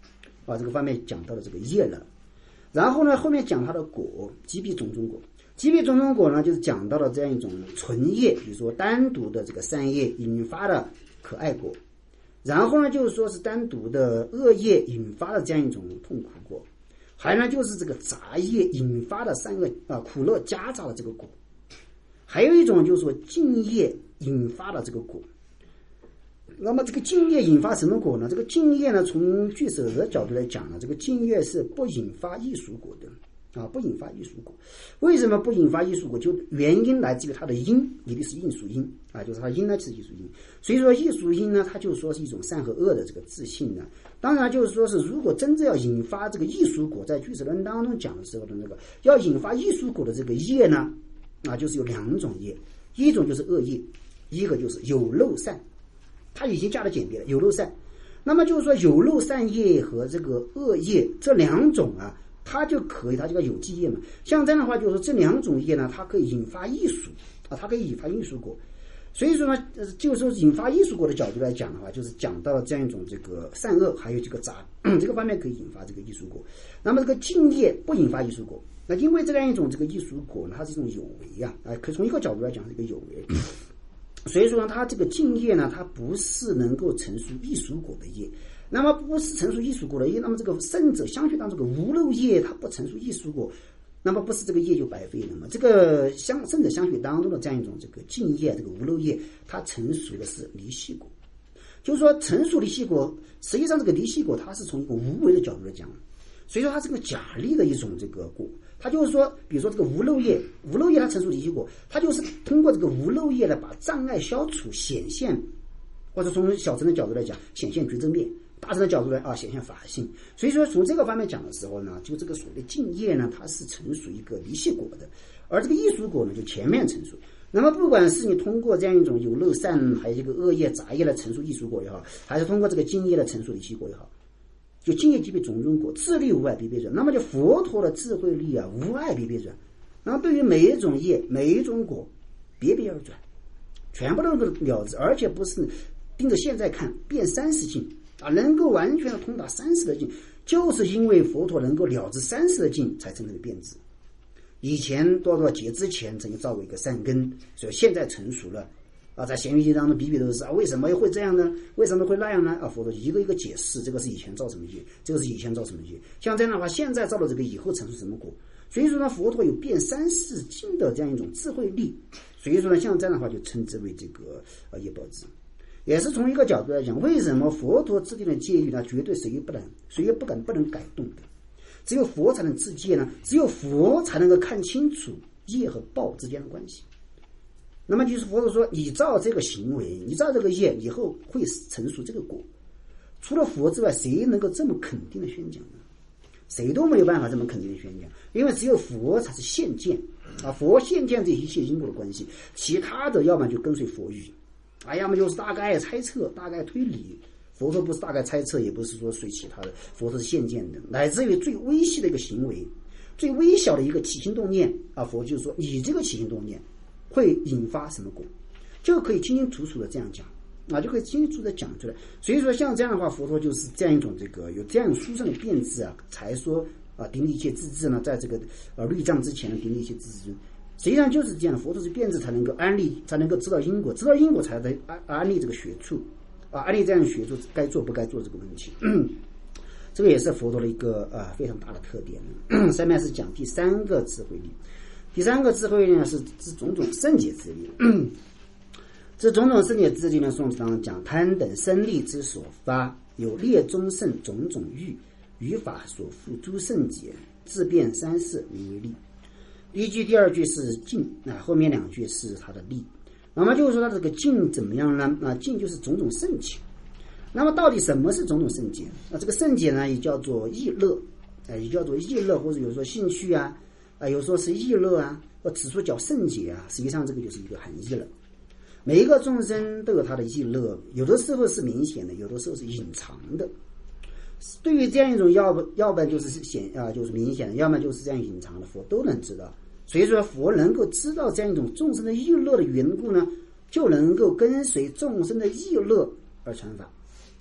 啊，这个方面讲到了这个业了。然后呢，后面讲它的果，即彼种种果。即彼种种果呢，就是讲到了这样一种纯业，比如说单独的这个善业引发的可爱果。然后呢，就是说是单独的恶业引发的这样一种痛苦果。还有呢，就是这个杂业引发的三个啊苦乐夹杂的这个果。还有一种就是说净业引发的这个果。那么这个净业引发什么果呢？这个净业呢，从俱舍的角度来讲呢，这个净业是不引发异熟果的啊，不引发异熟果。为什么不引发异熟果？就原因来自于它的因，一定是应属因啊，就是它因呢是异熟因。所以说异熟因呢，它就说是一种善和恶的这个自性呢。当然就是说是如果真正要引发这个异熟果，在俱舍论当中讲的时候的那个要引发异熟果的这个业呢，啊，就是有两种业，一种就是恶业，一个就是有漏善。它已经加了简别了，有漏善。那么就是说有漏善业和这个恶业这两种啊，它就可以，它就叫有记业嘛。像这样的话，就是说这两种业呢，它可以引发异熟啊，它可以引发异熟果。所以说呢，就是说引发异熟果的角度来讲的话，就是讲到了这样一种这个善恶，还有这个杂这个方面可以引发这个异熟果。那么这个净业不引发异熟果，那因为这样一种这个异熟果呢，它是一种有为啊，啊，可从一个角度来讲是一个有为。所以说呢，它这个净业呢，它不是能够成熟异熟果的业。那么不是成熟异熟果的业，那么这个圣者相续当中这个无漏业，它不成熟异熟果，那么不是这个业就白费了吗？这个相圣者相续当中的这样一种这个净业，这个无漏业，它成熟的是离系果。就是说成熟离系果，实际上这个离系果它是从一个无为的角度来讲，所以说它是个假立的一种这个果。它就是说，比如说这个无漏业，无漏业它成熟离系果，它就是通过这个无漏业来把障碍消除，显现，或者从小乘的角度来讲，显现觉真面；大乘的角度来啊，显现法性。所以说，从这个方面讲的时候呢，就这个所谓的净业呢，它是成熟一个离系果的，而这个异熟果呢，就前面成熟。那么，不管是你通过这样一种有漏善，还有一个恶业杂业来成熟异熟果也好，还是通过这个净业来成熟离系果也好。就净业即彼种种果，自力无碍别别转。那么就佛陀的智慧力啊，无碍别别转。那么对于每一种业、每一种果，别别而转，全部都能够了知，而且不是盯着现在看，变三世境啊，能够完全的通达三世的境，就是因为佛陀能够了知三世的境，才成了变质。以前多少劫之前曾经造过一个善根，所以现在成熟了。啊，在咸鱼经当中比比都是啊，为什么会这样呢？为什么会那样呢？啊，佛陀一个一个解释，这个是以前造什么业，这个是以前造什么业。像这样的话，现在造了这个，以后成熟什么果？所以说呢，佛陀有遍三世经的这样一种智慧力。所以说呢，像这样的话，就称之为这个呃业报智。也是从一个角度来讲，为什么佛陀制定的戒律呢，绝对谁也不能，谁也不敢不能改动的，只有佛才能制戒呢，只有佛才能够看清楚业和报之间的关系。那么就是佛陀说，你造这个行为，你造这个业，以后会成熟这个果。除了佛之外，谁能够这么肯定的宣讲呢？谁都没有办法这么肯定的宣讲，因为只有佛才是现见啊，佛现见这一切因果的关系，其他的要么就跟随佛语，啊，要么就是大概猜测、大概推理。佛陀不是大概猜测，也不是说随其他的，佛陀是现见的，乃至于最微细的一个行为，最微小的一个起心动念啊，佛就说你这个起心动念会引发什么果，就可以清清楚楚的这样讲啊，就可以清清楚楚的讲出来。所以说像这样的话，佛陀就是这样一种这个有这样殊胜的辩智啊，才说啊顶礼一切自治呢，在这个呃律藏之前呢，顶礼一切自治。实际上就是这样的，佛陀是辩智才能够安立，才能够知道因果，知道因果才能安安立这个学处啊，安立这样的学处该做不该做这个问题。这个也是佛陀的一个呃非常大的特点。下面是讲第三个智慧力。第三个智慧呢是指种种圣解之力。这种种圣解之力呢，宋子当讲贪等生力之所发，有列中圣种种欲，于法所附诸圣解，自变三世名为力。第一句第二句是境啊，后面两句是它的力。那么就是说它这个境怎么样呢？啊，境就是种种圣解。那么到底什么是种种圣解？那这个圣解呢，也叫做意乐，啊，也叫做意乐，或者有时候兴趣啊。啊，有时候是意乐啊，或此处叫圣解啊，实际上这个就是一个含义了。每一个众生都有他的意乐，有的时候是明显的，有的时候是隐藏的。对于这样一种要不要不然就是显啊，就是明显的，要么就是这样隐藏的，佛都能知道。所以说佛能够知道这样一种众生的意乐的缘故呢，就能够跟随众生的意乐而传法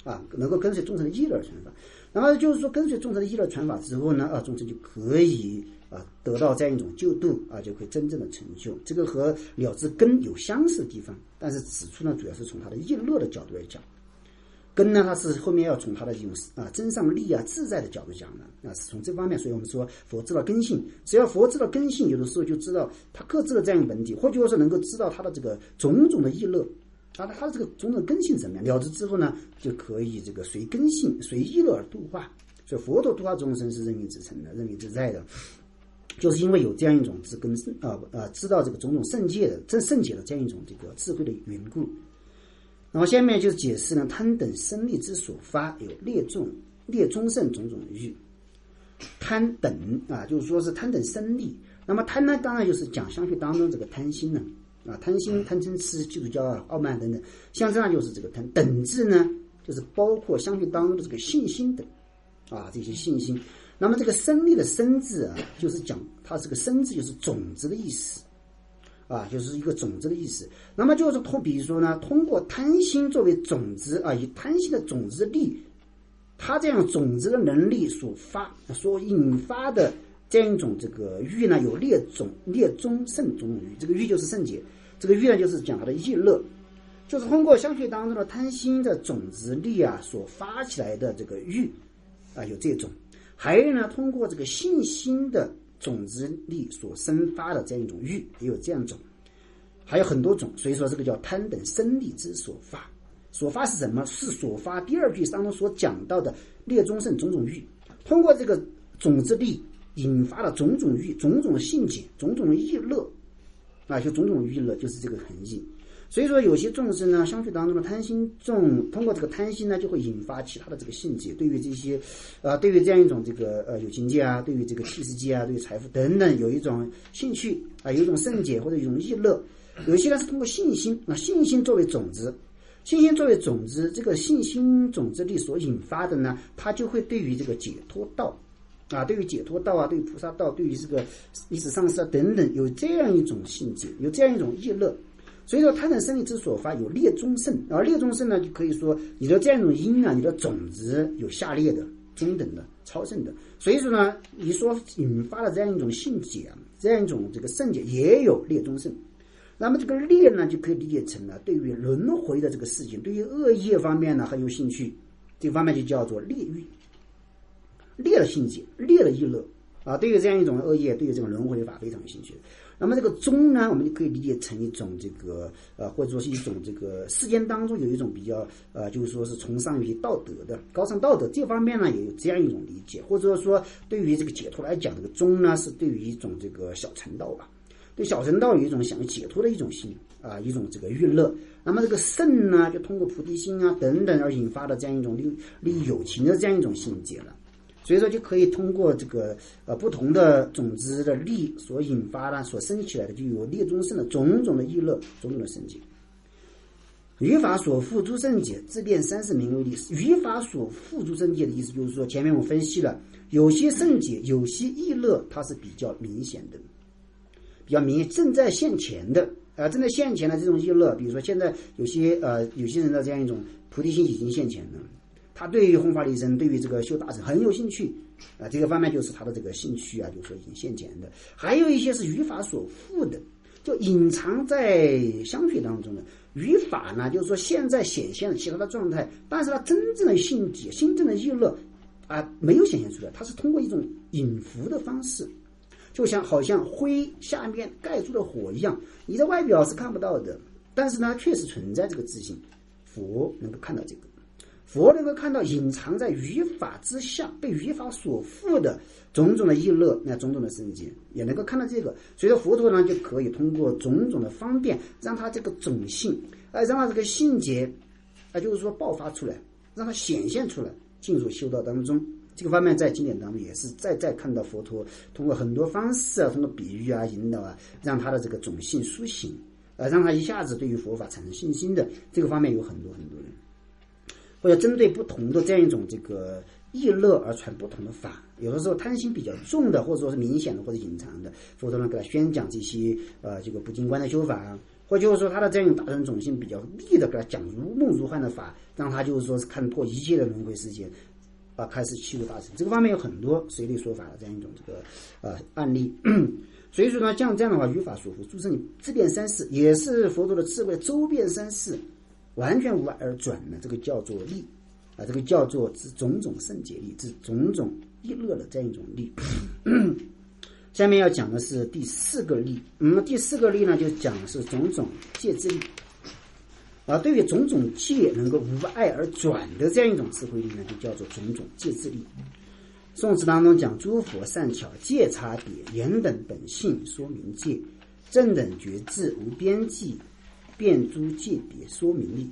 啊，能够跟随众生的意乐而传法。那么就是说，跟随众生的意乐传法之后呢，啊，众生就可以啊得到这样一种救度啊，就可以真正的成就。这个和了知根有相似的地方，但是此处呢，主要是从他的意乐的角度来讲。根呢，它是后面要从它的这种啊真上力啊自在的角度讲的啊，是从这方面，所以我们说佛知道根性，只要佛知道根性，有的时候就知道他各自的这样一个本体，或者说能够知道他的这个种种的意乐，啊，他的这个种种根性怎么样，了知之后呢，就可以这个随根性随意乐而度化。所以佛陀度化众生是任运之成的，任运自在的，就是因为有这样一种知根啊啊知道这个种种圣界的正圣解的这样一种这个智慧的缘故。然后下面就是解释呢，贪等生力之所发，有列众列宗圣种种欲。贪等啊，就是说是贪等生力。那么贪呢，当然就是讲相续当中这个贪心呢，啊，贪心、贪嗔痴、嫉妒骄傲、傲慢等等，像这样就是这个贪。等字呢，就是包括相续当中的这个信心等，啊，这些信心。那么这个生力的生字啊，就是讲它这个生字就是种子的意思。啊，就是一个种子的意思。那么就是通，比如说呢，通过贪心作为种子啊，以贪心的种子力，它这样种子的能力所发、所引发的这样一种这个欲呢，有列种、列宗圣种种欲。这个欲就是圣解，这个欲呢就是讲它的意乐，就是通过相续当中的贪心的种子力啊所发起来的这个欲啊，有这种。还有呢，通过这个信心的种子力所生发的这样一种欲，也有这样种，还有很多种，所以说这个叫贪等生力之所发。所发是什么？是所发第二句当中所讲到的列宗圣种种欲，通过这个种子力引发的种种欲、种种的性解、种种的意乐啊，就种种欲乐就是这个含义。所以说有些众生呢，相续当中的贪心重，通过这个贪心呢，就会引发其他的这个性解，对于这些，呃，对于这样一种这个呃有情界啊，对于这个气世界啊，对于财富等等，有一种兴趣啊，有一种圣解或者一种意乐。有些呢是通过信心，那信心作为种子，信心作为种子，这个信心种子力所引发的呢，它就会对于这个解脱道啊，对于解脱道啊，对于菩萨道，对于这个历史上师啊等等，有这样一种性解，有这样一种意乐。所以说贪等生力之所发，有列宗圣，而列宗圣呢，就可以说你的这样一种因啊，你的种子有下列的、中等的、超圣的。所以说呢，你所引发的这样一种性解啊，这样一种这个圣解也有列宗圣。那么这个列呢，就可以理解成了对于轮回的这个事情，对于恶业方面呢很有兴趣，这个方面就叫做列欲，列的性解，列的意乐啊，对于这样一种恶业，对于这种轮回法非常有兴趣。那么这个宗呢，我们就可以理解成一种这个呃，或者说是一种这个世间当中有一种比较呃，就是说是崇尚于道德的高尚道德这方面呢，也有这样一种理解，或者说对于这个解脱来讲，这个宗呢是对于一种这个小乘道吧，对小乘道有一种想解脱的一种心啊，一种这个欲乐。那么这个圣呢，就通过菩提心啊等等而引发的这样一种利利有情的这样一种性解了。所以说就可以通过这个呃不同的种子的力所引发的所生起来的，就有列宗圣的种种的意乐，种种的圣解。于法所附诸圣解，自辩三世名为例。于法所附诸圣解的意思就是说，前面我分析了，有些圣解，有些意乐，它是比较明显的，比较明显，正在现前的啊、呃，正在现前的这种意乐，比如说现在有些呃有些人的这样一种菩提心已经现前了。他对于弘法利生，对于这个修大乘很有兴趣啊，这个方面就是他的这个兴趣啊，就是说已经现前的。还有一些是于法所附的，就隐藏在相续当中的于法呢，就是说现在显现了其他的状态，但是他真正的性解、真正的意乐啊，没有显现出来，它是通过一种隐伏的方式，就像好像灰下面盖住了火一样，你的外表是看不到的，但是呢，确实存在这个自性，佛能够看到这个。佛能够看到隐藏在于法之下，被于法所附的种种的意乐，那种种的圣解，也能够看到这个。所以说佛陀呢，就可以通过种种的方便，让他这个种性，呃，让他这个性解，啊，就是说爆发出来，让它显现出来，进入修道当中。这个方面在经典当中也是再再看到佛陀通过很多方式啊，通过比喻啊、引导啊，让他的这个种性苏醒，呃，让他一下子对于佛法产生信心的。这个方面有很多很多人。或者针对不同的这样一种这个意乐而传不同的法，有的时候贪心比较重的，或者说是明显的或者隐藏的，佛陀呢给他宣讲这些呃这个不净观的修法， 或就是说他的这样一种大乘种性比较利的给他讲如梦如幻的法，让他就是说是看破一切的轮回世界啊，开始契入大乘。这个方面有很多随力说法的这样一种这个呃案例。所以说呢，像这样的话，于法所缚，诸生理自遍三世，也是佛陀的智慧周遍三世，完全无碍而转的，这个叫做力啊，这个叫做之种种圣解力，之种种一乐的这样一种力。下面要讲的是第四个力，那么、嗯、第四个力呢，就讲的是种种戒之力。啊，对于种种戒能够无碍而转的这样一种智慧力呢，就叫做种种戒之力。宋词当中讲诸佛善巧戒差别，言等本性说明戒，正等觉智无边际，遍诸戒别说明力。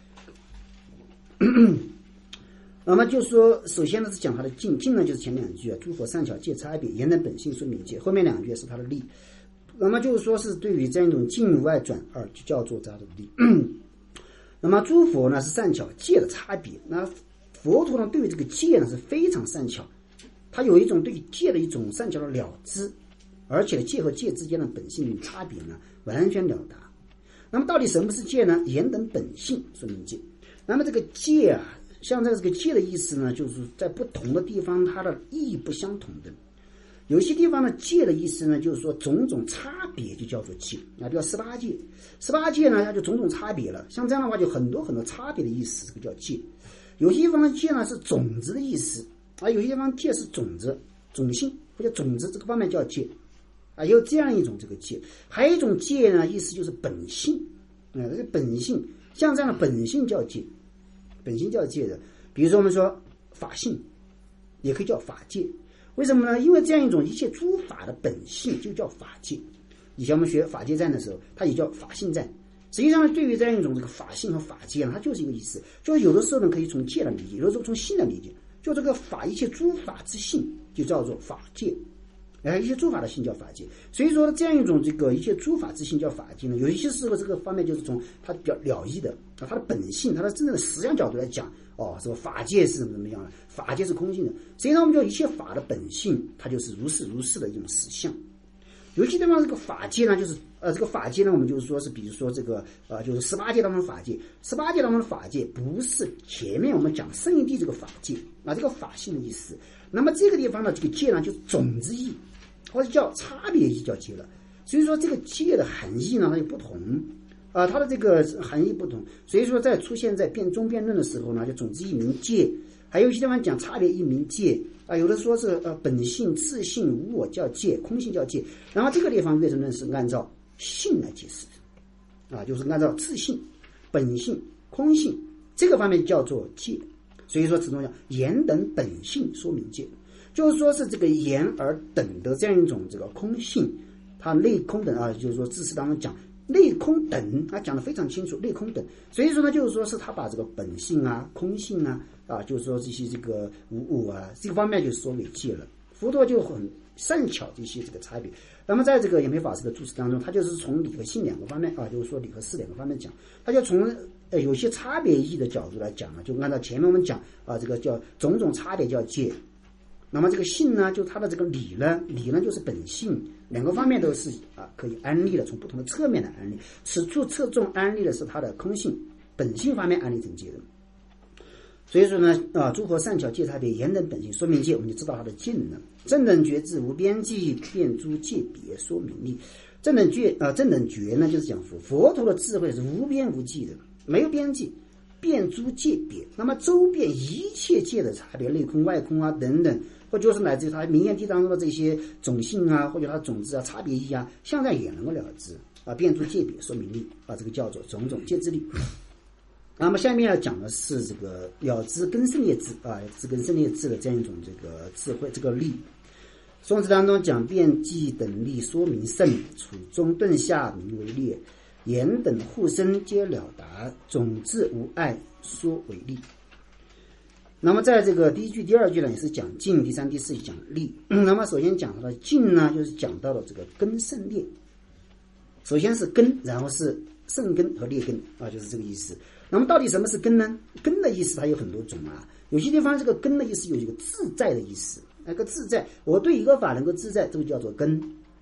那么就说，首先呢是讲它的境，境呢就是前两句啊，诸佛善巧戒差别，言等本性说明戒，后面两句是它的力。那么就是说是对于这样一种境无碍转二，就叫做它的力。那么诸佛呢是善巧戒的差别，那佛陀呢对于这个戒呢是非常善巧，他有一种对于戒的一种善巧的了知，而且戒和戒之间的本性差别呢完全了达。那么到底什么是戒呢？言等本性说明戒。那么这个戒啊，像这个戒的意思呢，就是在不同的地方它的意义不相同的。有些地方的戒的意思呢，就是说种种差别就叫做戒啊，比如十八戒，十八戒呢它就种种差别了，像这样的话就很多很多差别的意思，这个叫戒。有些地方的戒呢是种子的意思啊，有些地方戒是种子、种性或者种子，这个方面叫戒啊，有这样一种这个戒。还有一种戒呢，意思就是本性啊，这个本性，像这样的本性叫戒，本性叫戒的。比如说我们说法性，也可以叫法戒。为什么呢？因为这样一种一切诸法的本性就叫法界。以前我们学法界战的时候，它也叫法性战。实际上，对于这样一种这个法性和法界啊，它就是一个意思。就是有的时候呢，可以从戒来理解；有的时候从性来理解。就这个法，一切诸法之性，就叫做法界。哎，一切诸法的性叫法界。所以说，这样一种这个一切诸法之性叫法界呢，有一些时候这个方面就是从它比较了义的啊，它的本性，它的真正的实相角度来讲。哦，什么法界是怎么怎么样的？法界是空性的。实际上，我们叫一切法的本性，它就是如是如是的一种实相。尤其地方这个法界呢，就是呃，这个法界呢，我们就是说是，比如说这个呃，就是十八界当中的法界，十八界当中的法界不是前面我们讲圣义谛这个法界啊，这个法性的意思。那么这个地方呢，这个界呢，就是种子义，或者叫差别义，叫界了。所以说，这个界的含义呢，它有不同。啊，它的这个含义不同，所以说在出现在辩中辩论的时候呢，就种子一名戒，还有一些地方讲差别一名戒啊，有的说是呃本性、自性、无我叫戒，空性叫戒，然后这个地方辩证论是按照性来解释的，啊，就是按照自性、本性、空性这个方面叫做戒，所以说此中叫言等本性说明戒，就是说是这个言而等的这样一种这个空性，它内空等啊，就是说知识当中讲。内空等啊，讲得非常清楚，内空等，所以说呢，就是说是他把这个本性啊、空性啊，啊，就是说这些这个无我啊，这个方面就说为戒了。佛陀就很善巧这些这个差别。那么在这个延培法师的注释当中，他就是从理和性两个方面啊，就是说理和事两个方面讲，他就从呃有些差别意的角度来讲呢，就按照前面我们讲啊，这个叫种种差别叫戒。那么这个性呢，就它的这个理呢，理呢就是本性，两个方面都是啊可以安立的，从不同的侧面来安立。此处侧重安立的是它的空性、本性方面安立成戒的。所以说呢，啊，诸佛善巧戒差别，言等本性说明戒，我们就知道它的境了。正等觉智无边际，遍诸戒别说明力。正等觉啊，正等觉呢，就是讲佛佛陀的智慧是无边无际的，没有边际。遍诸界别，那么周遍一切界的差别，内空、外空啊等等，或就是乃至于它名言谛当中的这些种性啊，或者它的种子啊、差别义啊，现在也能够了知啊，遍诸界别说明力啊，这个叫做种种戒之力。那么下面要讲的是这个了知根胜业智啊，知根胜业智的这样一种这个智慧这个力。宋词当中讲遍计等力说明胜，处中顿下名为列。言等互生皆了达，种智无碍说为力。那么在这个第一句、第二句呢，也是讲静；第三、第四句讲力。那么首先讲到的静呢，就是讲到了这个根胜劣。首先是根，然后是胜根和劣根啊，就是这个意思。那么到底什么是根呢？根的意思它有很多种啊，有些地方这个根的意思有一个自在的意思，那个自在，我对一个法能够自在，这个叫做根。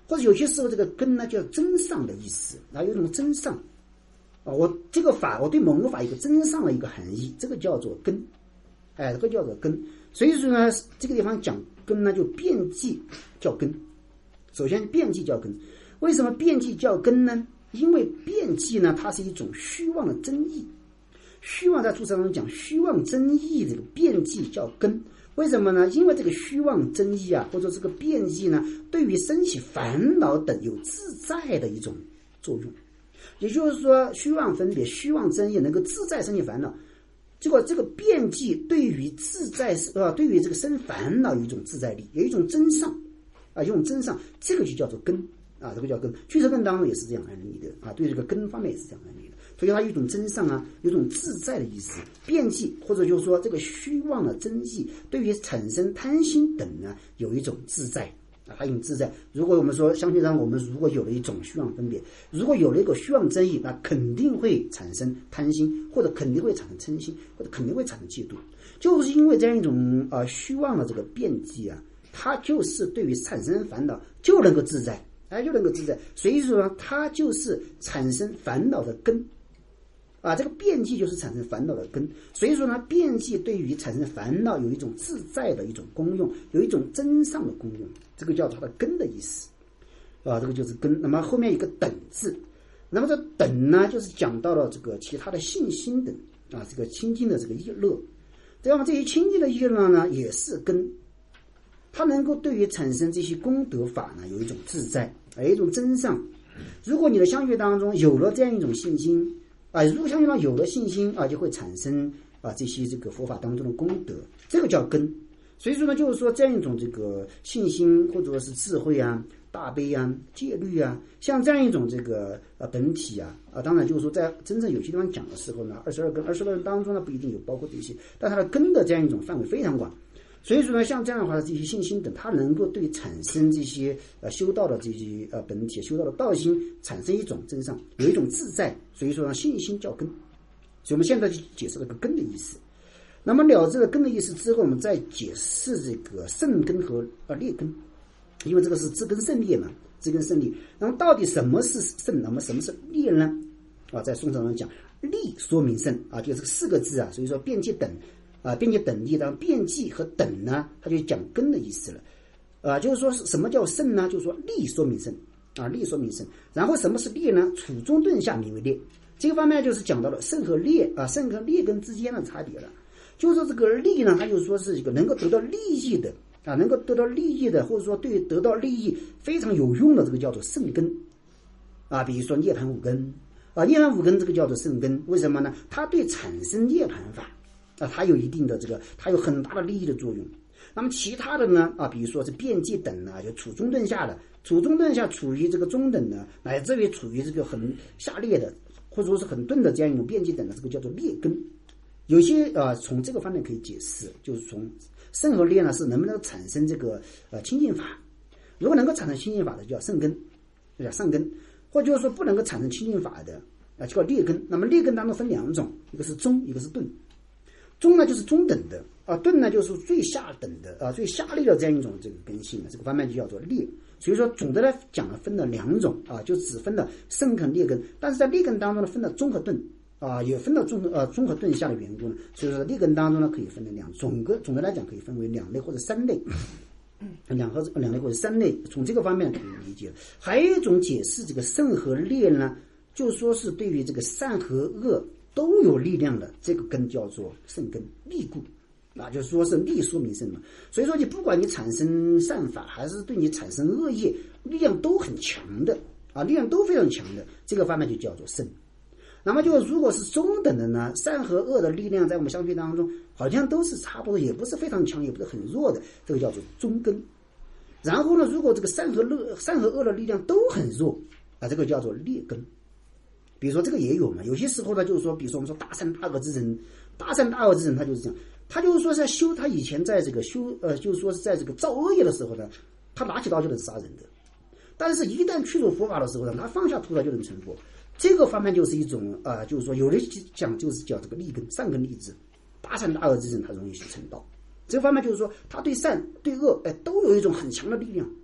或者有些时候这个根呢叫真上的意思啊，有一种真上啊，我这个法我对某个法有个真上的一个含义，这个叫做根，哎，这个叫做根。所以说呢，这个地方讲根呢，就辩记叫根。首先辩记叫根，为什么辩记叫根呢？因为辩记呢，它是一种虚妄的真义。虚妄在注释当中讲虚妄真义，这个辩记叫根。为什么呢？因为这个虚妄真义啊，或者这个辩记呢，对于升起烦恼等有自在的一种作用。也就是说，虚妄分别、虚妄真义能够自在升起烦恼。结果这个辩记对于自在呃，对于这个生烦恼有一种自在力，有一种真上啊，有一种真上，这个就叫做根啊，这个叫根。俱舍根当中也是这样来理的啊，对这个根方面也是这样来理的。所以它有一种真上啊，有一种自在的意思。辩记或者就是说这个虚妄的真意，对于产生贪心等呢，有一种自在啊，它有一种自在。如果我们说相对上，我们如果有了一种虚妄分别，如果有了一个虚妄真意，那肯定会产生贪心，或者肯定会产生嗔心，或者肯定会产生嫉妒。就是因为这样一种呃虚妄的这个辩记啊，它就是对于产生烦恼就能够自在，哎，就能够自在。所以说呢，它就是产生烦恼的根。啊，这个辩记就是产生烦恼的根，所以说呢，辩记对于产生烦恼有一种自在的一种功用，有一种真上的功用，这个叫它的根的意思，啊，这个就是根。那么后面一个等字，那么这等呢，就是讲到了这个其他的信心等啊，这个清净的这个意乐，这样这些清净的意乐呢，也是根，它能够对于产生这些功德法呢，有一种自在，有一种真上。如果你的相续当中有了这样一种信心。啊，如果相信上有了信心啊，就会产生啊这些这个佛法当中的功德，这个叫根。所以说呢，就是说这样一种这个信心或者说是智慧啊、大悲啊、戒律啊，像这样一种这个呃本体啊啊，当然就是说在真正有些地方讲的时候呢，二十二根、二十二根当中呢不一定有包括这些，但它的根的这样一种范围非常广。所以说呢，像这样的话的这些信心等，它能够对产生这些呃修道的这些呃本体、修道的道心产生一种真上，有一种自在。所以说呢，信心叫根。所以我们现在去解释这个根的意思。那么了知了根的意思之后，我们再解释这个胜根和呃劣根，因为这个是知根胜劣嘛，知根胜劣。那么到底什么是胜？那么什么是劣呢？啊，在宋朝上讲，利说明胜啊，就这个四个字啊。所以说辩解等。啊，辩解等力，当辩记和等呢，它就讲根的意思了。啊，就是说什么叫胜呢？就是说利说明胜啊，利说明胜。然后什么是劣呢？处中顿下名为劣。这个方面就是讲到了胜和劣啊，胜和劣根之间的差别了。就是说这个利呢，它就是说是一个能够得到利益的啊，能够得到利益的，或者说对得到利益非常有用的，这个叫做胜根啊。比如说涅槃五根啊，涅槃五根这个叫做胜根。为什么呢？它对产生涅槃法。啊，它有一定的这个，它有很大的利益的作用。那么其他的呢？啊，比如说是辩记等呢，就处中顿下的，处中顿下处于这个中等的，乃至于处于这个很下劣的，或者说是很钝的这样一种辩记等的，这个叫做劣根。有些啊，从这个方面可以解释，就是从胜和劣呢是能不能产生这个呃清净法。如果能够产生清净法的，就叫胜根，就叫上根；或者就是说不能够产生清净法的啊，就叫劣根。那么劣根当中分两种，一个是中，一个是顿。中呢就是中等的啊，顿呢就是最下等的啊，最下劣的这样一种这个根性的这个方面就叫做劣。所以说总的来讲呢，分了两种啊，就只分了胜跟劣根，但是在劣根当中呢，分了中和顿啊，也分了中呃中和顿下的缘故呢，所以说劣根当中呢可以分了两总个总的来讲可以分为两类或者三类，两和两类或者三类，从这个方面可以理解。还有一种解释这个胜和劣呢，就说是对于这个善和恶都有力量的这个根叫做胜根，利故啊，就是说是利说明胜嘛。所以说你不管你产生善法还是对你产生恶业，力量都很强的啊，力量都非常强的，这个方面就叫做胜。那么就如果是中等的呢，善和恶的力量在我们相续当中好像都是差不多，也不是非常强，也不是很弱的，这个叫做中根。然后呢，如果这个善和恶善和恶的力量都很弱啊，这个叫做劣根。比如说这个也有嘛，有些时候呢，就是说，比如说我们说大善大恶之人，大善大恶之人，他就是这样，他就是说在修，他以前在这个修，呃，就是说是在这个造恶业的时候呢，他拿起刀就能杀人的，但是一旦去入佛法的时候呢，他放下屠刀就能成佛。这个方面就是一种啊、呃，就是说有的讲就是叫这个利根，善根利智，大善大恶之人他容易去成道。这个方面就是说，他对善对恶哎都有一种很强的力量。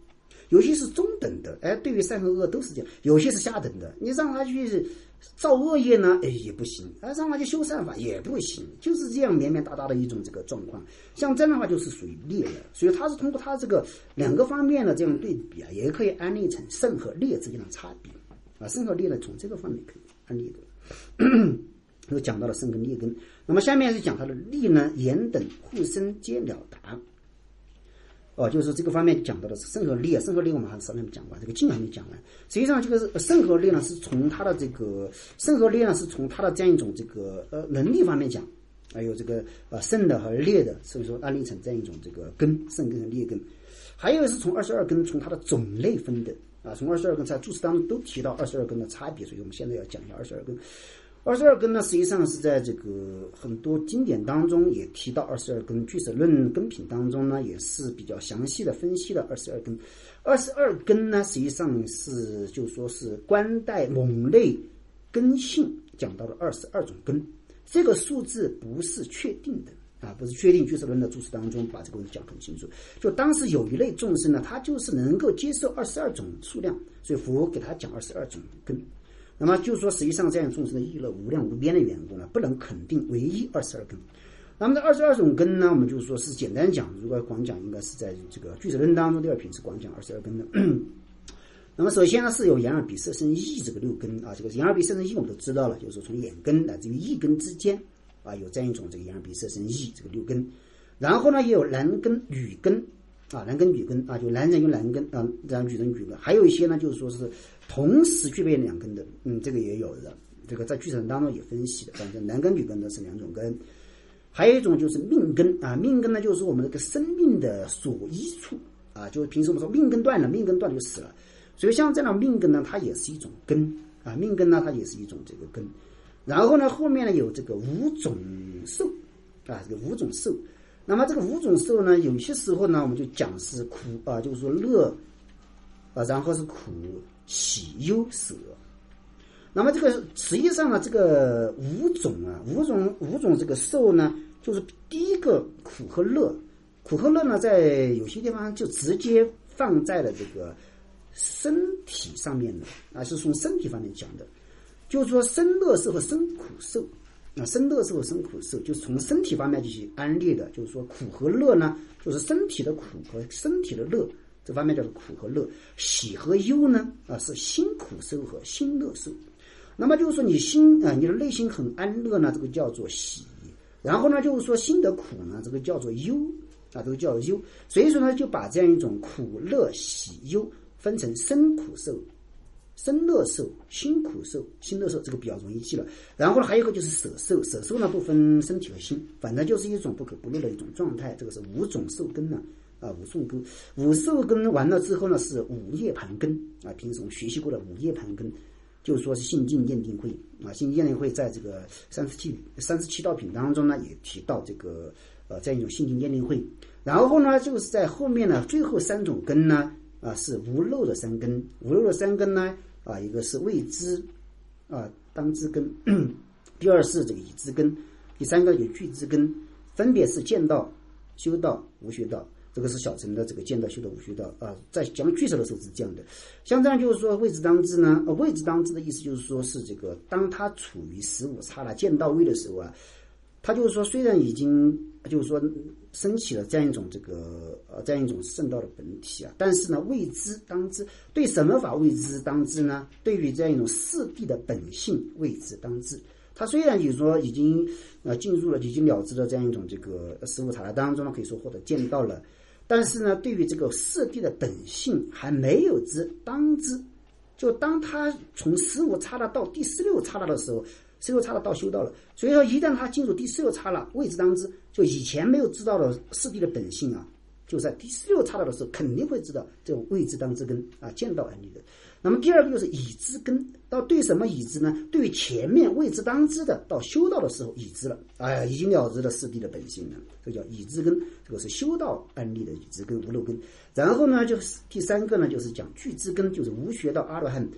有些是中等的，哎，对于善和恶都是这样，有些是下等的。你让他去造恶业呢，哎也不行，哎让他去修善法也不行，就是这样绵绵达达的一种这个状况。像这样的话就是属于劣了，所以他是通过他这个两个方面的这样对比啊，也可以安立成圣和劣之间的差别啊。圣和劣呢，从这个方面可以安立的。又讲到了圣跟劣根，那么下面是讲它的利呢，言等互生皆了达。哦，就是这个方面讲到的是圣和劣，圣和劣我们还上面讲完，这个经还没讲完。实际上这个是圣和劣呢，是从它的这个圣和劣呢，是从它的这样一种这个呃能力方面讲，还有这个呃圣的和劣的，所以说安立成这样一种这个根，圣根和劣根。还有是从二十二根从它的种类分的啊，从二十二根在注释当中都提到二十二根的差别，所以我们现在要讲一下二十二根。二十二根呢，实际上是在这个很多经典当中也提到二十二根，俱舍论根品当中呢也是比较详细的分析了二十二根。二十二根呢，实际上是就说是观待某类根性讲到了二十二种根，这个数字不是确定的啊，不是确定。俱舍论的注释当中把这个问题讲很清楚，就当时有一类众生呢，他就是能够接受二十二种数量，所以佛给他讲二十二种根。那么就是说，实际上这样众生的意乐无量无边的缘故呢，不能肯定唯一二十二根。那么这二十二种根呢，我们就是说是简单讲，如果广讲，应该是在这个俱舍论当中第二品是广讲二十二根的。那么首先呢，是有眼耳鼻舌身意这个六根啊，这个眼耳鼻舌身意我们都知道了，就是从眼根乃至于意根之间啊，有这样一种这个眼耳鼻舌身意这个六根。然后呢，也有男根女根啊，男根女根啊，就男人有男根啊，然后女人女根，还有一些呢，就是说是同时具备两根的，嗯，这个也有的，这个在俱舍当中也分析的，反正男根女根的是两种根。还有一种就是命根啊，命根呢就是我们这个生命的所依处啊，就是平时我们说命根断了，命根断了就死了，所以像这样命根呢，它也是一种根啊，命根呢它也是一种这个根。然后呢，后面呢有这个五种受啊，这个五种受。那么这个五种受呢，有些时候呢，我们就讲是苦啊，就是说乐啊，然后是苦、喜、忧、舍。那么这个实际上呢，这个五种啊，五种五种这个受呢，就是第一个苦和乐，苦和乐呢，在有些地方就直接放在了这个身体上面的啊，是从身体方面讲的，就是说生乐受和生苦受。那生乐受和生苦受就是从身体方面去安列的，就是说苦和乐呢，就是身体的苦和身体的乐，这方面叫做苦和乐。喜和忧呢，啊是心苦受和心乐受。那么就是说你心啊、呃，你的内心很安乐呢，这个叫做喜。然后呢，就是说心的苦呢，这个叫做忧啊，这个叫做忧。所以说呢，就把这样一种苦乐喜忧分成生苦受。生乐受、心苦受、心乐受，这个比较容易记了。然后呢，还有一个就是舍受，舍受呢不分身体和心，反正就是一种不可不入的一种状态。这个是五种受根呢，啊，五种根，五受根完了之后呢，是五叶盘根啊。平时我们学习过的五叶盘根，就是说是信境验定会啊。信境验定会在这个三十七三十七道品当中呢，也提到这个呃这样一种信境验定会。然后呢，就是在后面呢，最后三种根呢。啊，是无漏的三根，无漏的三根呢，啊，一个是未知，啊，当知根，第二是这个已知根，第三个有具知根，分别是见道、修道、无学道。这个是小乘的这个见道、修道、无学道啊，在讲具体的时候是这样的。像这样就是说未知当知呢，呃，未知当知的意思就是说是这个，当他处于十五刹那见道位的时候啊。他就是说，虽然已经就是说升起了这样一种这个呃这样一种圣道的本体啊，但是呢，未知当知，对什么法未知当知呢？对于这样一种四谛的本性未知当知。他虽然就是说已经呃进入了已经了知了这样一种这个十五刹那当中呢，可以说获得见道了，但是呢，对于这个四谛的本性还没有知当知。就当他从十五刹那到第十六刹那的时候。十六刹那到修道了，所以说一旦他进入第十六刹那未知当知，就以前没有知道的四谛的本性啊，就在第十六刹那的时候肯定会知道这种未知当知根啊，见道安立的。那么第二个就是已知根，到对什么已知呢？对于前面未知当知的，到修道的时候已知了，哎，已经了知了四谛的本性了，这叫已知根，这个是修道安立的已知根、无漏根。然后呢，就是第三个呢，就是讲具知根，就是无学道阿罗汉。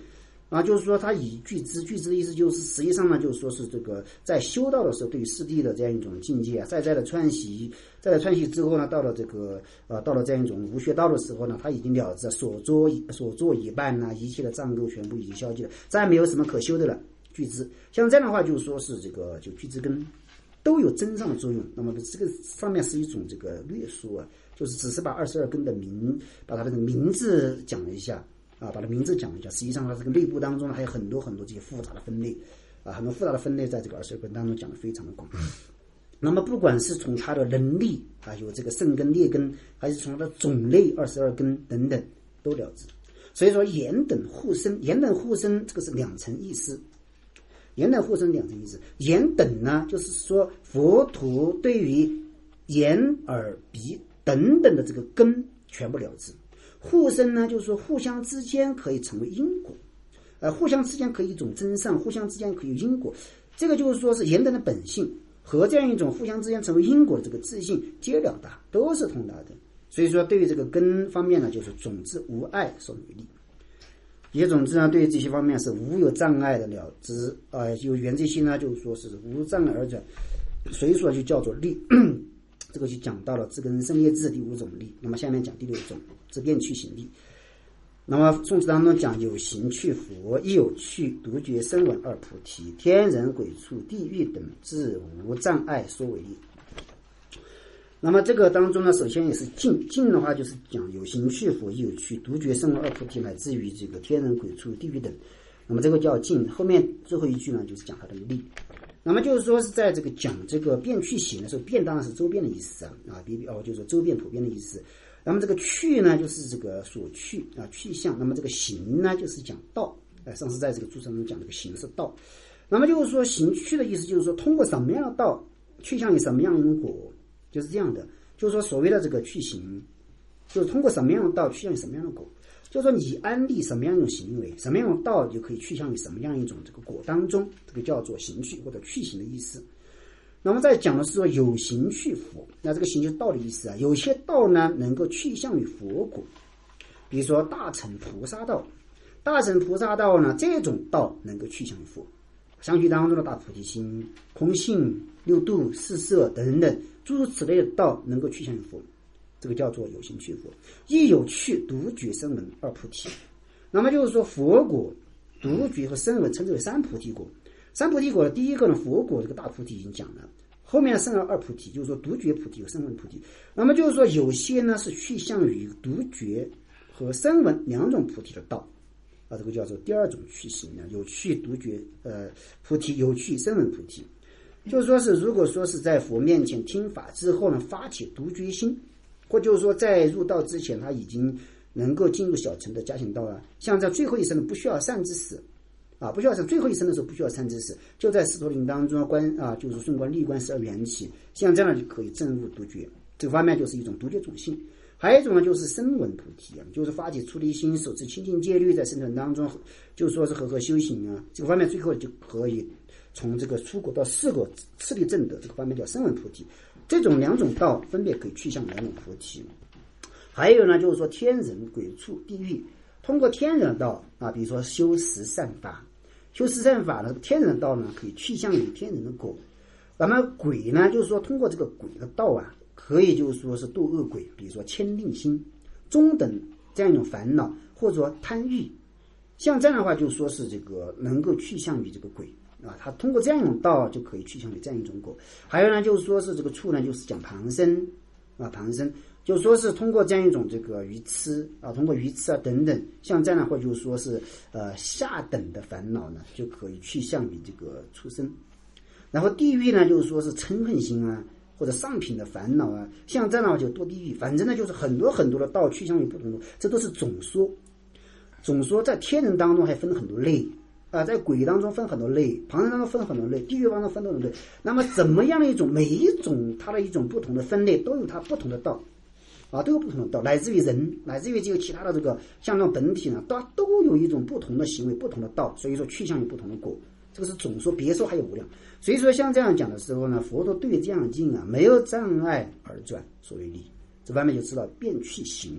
啊，就是说他以具知，具知的意思就是实际上呢，就是说是这个在修道的时候对于四谛的这样一种境界啊，在在的串习，在了串习之后呢，到了这个呃到了这样一种无学道的时候呢，他已经了知所作所作已办呐、啊，一切的障垢全部已经消尽了，再没有什么可修的了。具知像这样的话，就是说是这个就具知根都有增上的作用。那么这个上面是一种这个略述啊，就是只是把二十二根的名，把它的名字讲了一下。啊，把它名字讲一下，实际上它这个内部当中还有很多很多这些复杂的分类，啊，很多复杂的分类在这个二十二根当中讲的非常的广。那么不管是从它的能力啊，有这个圣根、劣根，还是从它的种类二十二根等等，都了知。所以说言等互生，言等互生这个是两层意思。言等互生两层意思，言等呢，就是说佛陀对于眼、耳、鼻等等的这个根全部了知。互生呢，就是说互相之间可以成为因果，呃，互相之间可以一种增上，互相之间可以有因果。这个就是说是言等的本性和这样一种互相之间成为因果的这个自性皆了达，都是通达的。所以说对于这个根方面呢，就是种子无碍所为力。也总之呢，对于这些方面是无有障碍的了知，呃，有原则性呢，就是说是无障碍而转，所以说就叫做力。这个就讲到了知根生业智第五种力。那么下面讲第六种知变去行力。那么宋词当中讲有行去佛，亦有去独觉声闻二菩提，天人鬼畜地狱等至无障碍所为力。那么这个当中呢，首先也是境，境的话就是讲有行去佛，亦有去独觉声闻二菩提，乃至于这个天人鬼畜地狱等。那么这个叫境，后面最后一句呢就是讲它的力。那么就是说是在这个讲这个变去行的时候，变当然是周边的意思啊，啊，比哦就是说周边普遍的意思。那么这个去呢，就是这个所去啊去向。那么这个行呢，就是讲道。哎，上次在这个注释中讲这个行是道。那么就是说行去的意思，就是说通过什么样的道去向于什么样的果，就是这样的。就是说所谓的这个去行，就是通过什么样的道去向于什么样的果。就是说你安立什么样一种行为，什么样的道就可以去向于什么样一种这个果当中，这个叫做行去或者去行的意思。那么在讲的是说有行去佛，那这个行就是道的意思啊。有些道呢能够去向于佛果，比如说大乘菩萨道，大乘菩萨道呢这种道能够去向于佛。相续当中的大菩提心、空性、六度、四摄等等诸如此类的道能够去向于佛。这个叫做有行去佛，亦有去独觉声闻二菩提。那么就是说佛果、独觉和声闻称之为三菩提果。三菩提果的第一个呢，佛果这个大菩提已经讲了，后面声闻二菩提，就是说独觉菩提和声闻菩提。那么就是说有些呢是去向于独觉和声闻两种菩提的道啊，这个叫做第二种去行呢，有去独觉呃菩提，有去声闻菩提。就是说是如果说是在佛面前听法之后呢，发起独觉心。或就是说在入道之前他已经能够进入小乘的加行道了，像在最后一生的不需要善知识啊，不需要善，最后一生的时候不需要善知识，就在狮驼岭当中观啊，就是顺观历观十二缘起，像这样就可以证入独觉。这个方面就是一种独觉种性。还有一种呢，就是声闻菩提啊，就是发起出离心，守持清净戒律，在生存当中就说是和合修行啊，这个方面最后就可以从这个出果到四果次第正得，这个方面叫声闻菩提。这种两种道分别可以去向两种菩提。还有呢，就是说天人鬼畜地狱，通过天人的道啊，比如说修十善法，修十善法呢，天人的道呢可以去向于天人的果。那么鬼呢，就是说通过这个鬼的道啊，可以就是说是度恶鬼，比如说牵令心、中等这样一种烦恼，或者说贪欲，像这样的话就说是这个能够去向于这个鬼啊，他通过这样一种道就可以去向于这样一种果。还有呢，就是说是这个处呢，就是讲旁生啊，旁生就说是通过这样一种这个愚痴啊，通过愚痴啊等等，像这样的话就是说是呃下等的烦恼呢，就可以去向于这个畜生。然后地狱呢，就是说是嗔恨心啊，或者上品的烦恼啊，像这样的话就堕地狱。反正呢，就是很多很多的道去向于不同的，这都是总说。总说在天人当中还分很多类啊、呃，在鬼当中分很多类，旁人当中分很多类，地狱当中分很多类。那么怎么样的一种，每一种它的一种不同的分类，都有它不同的道啊，都有不同的道，乃至于人，乃至于这个其他的这个像这种本体呢，都都有一种不同的行为，不同的道，所以说去向于不同的果。这个是总说，别说还有无量。所以说像这样讲的时候呢，佛陀对于这样境啊，没有障碍而转所谓力。这方面就知道变去行。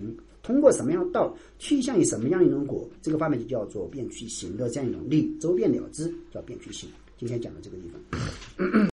通过什么样的道趋向于什么样一种果，这个方面就叫做变趋行的这样一种力，周遍了之，叫变趋行。今天讲到这个地方。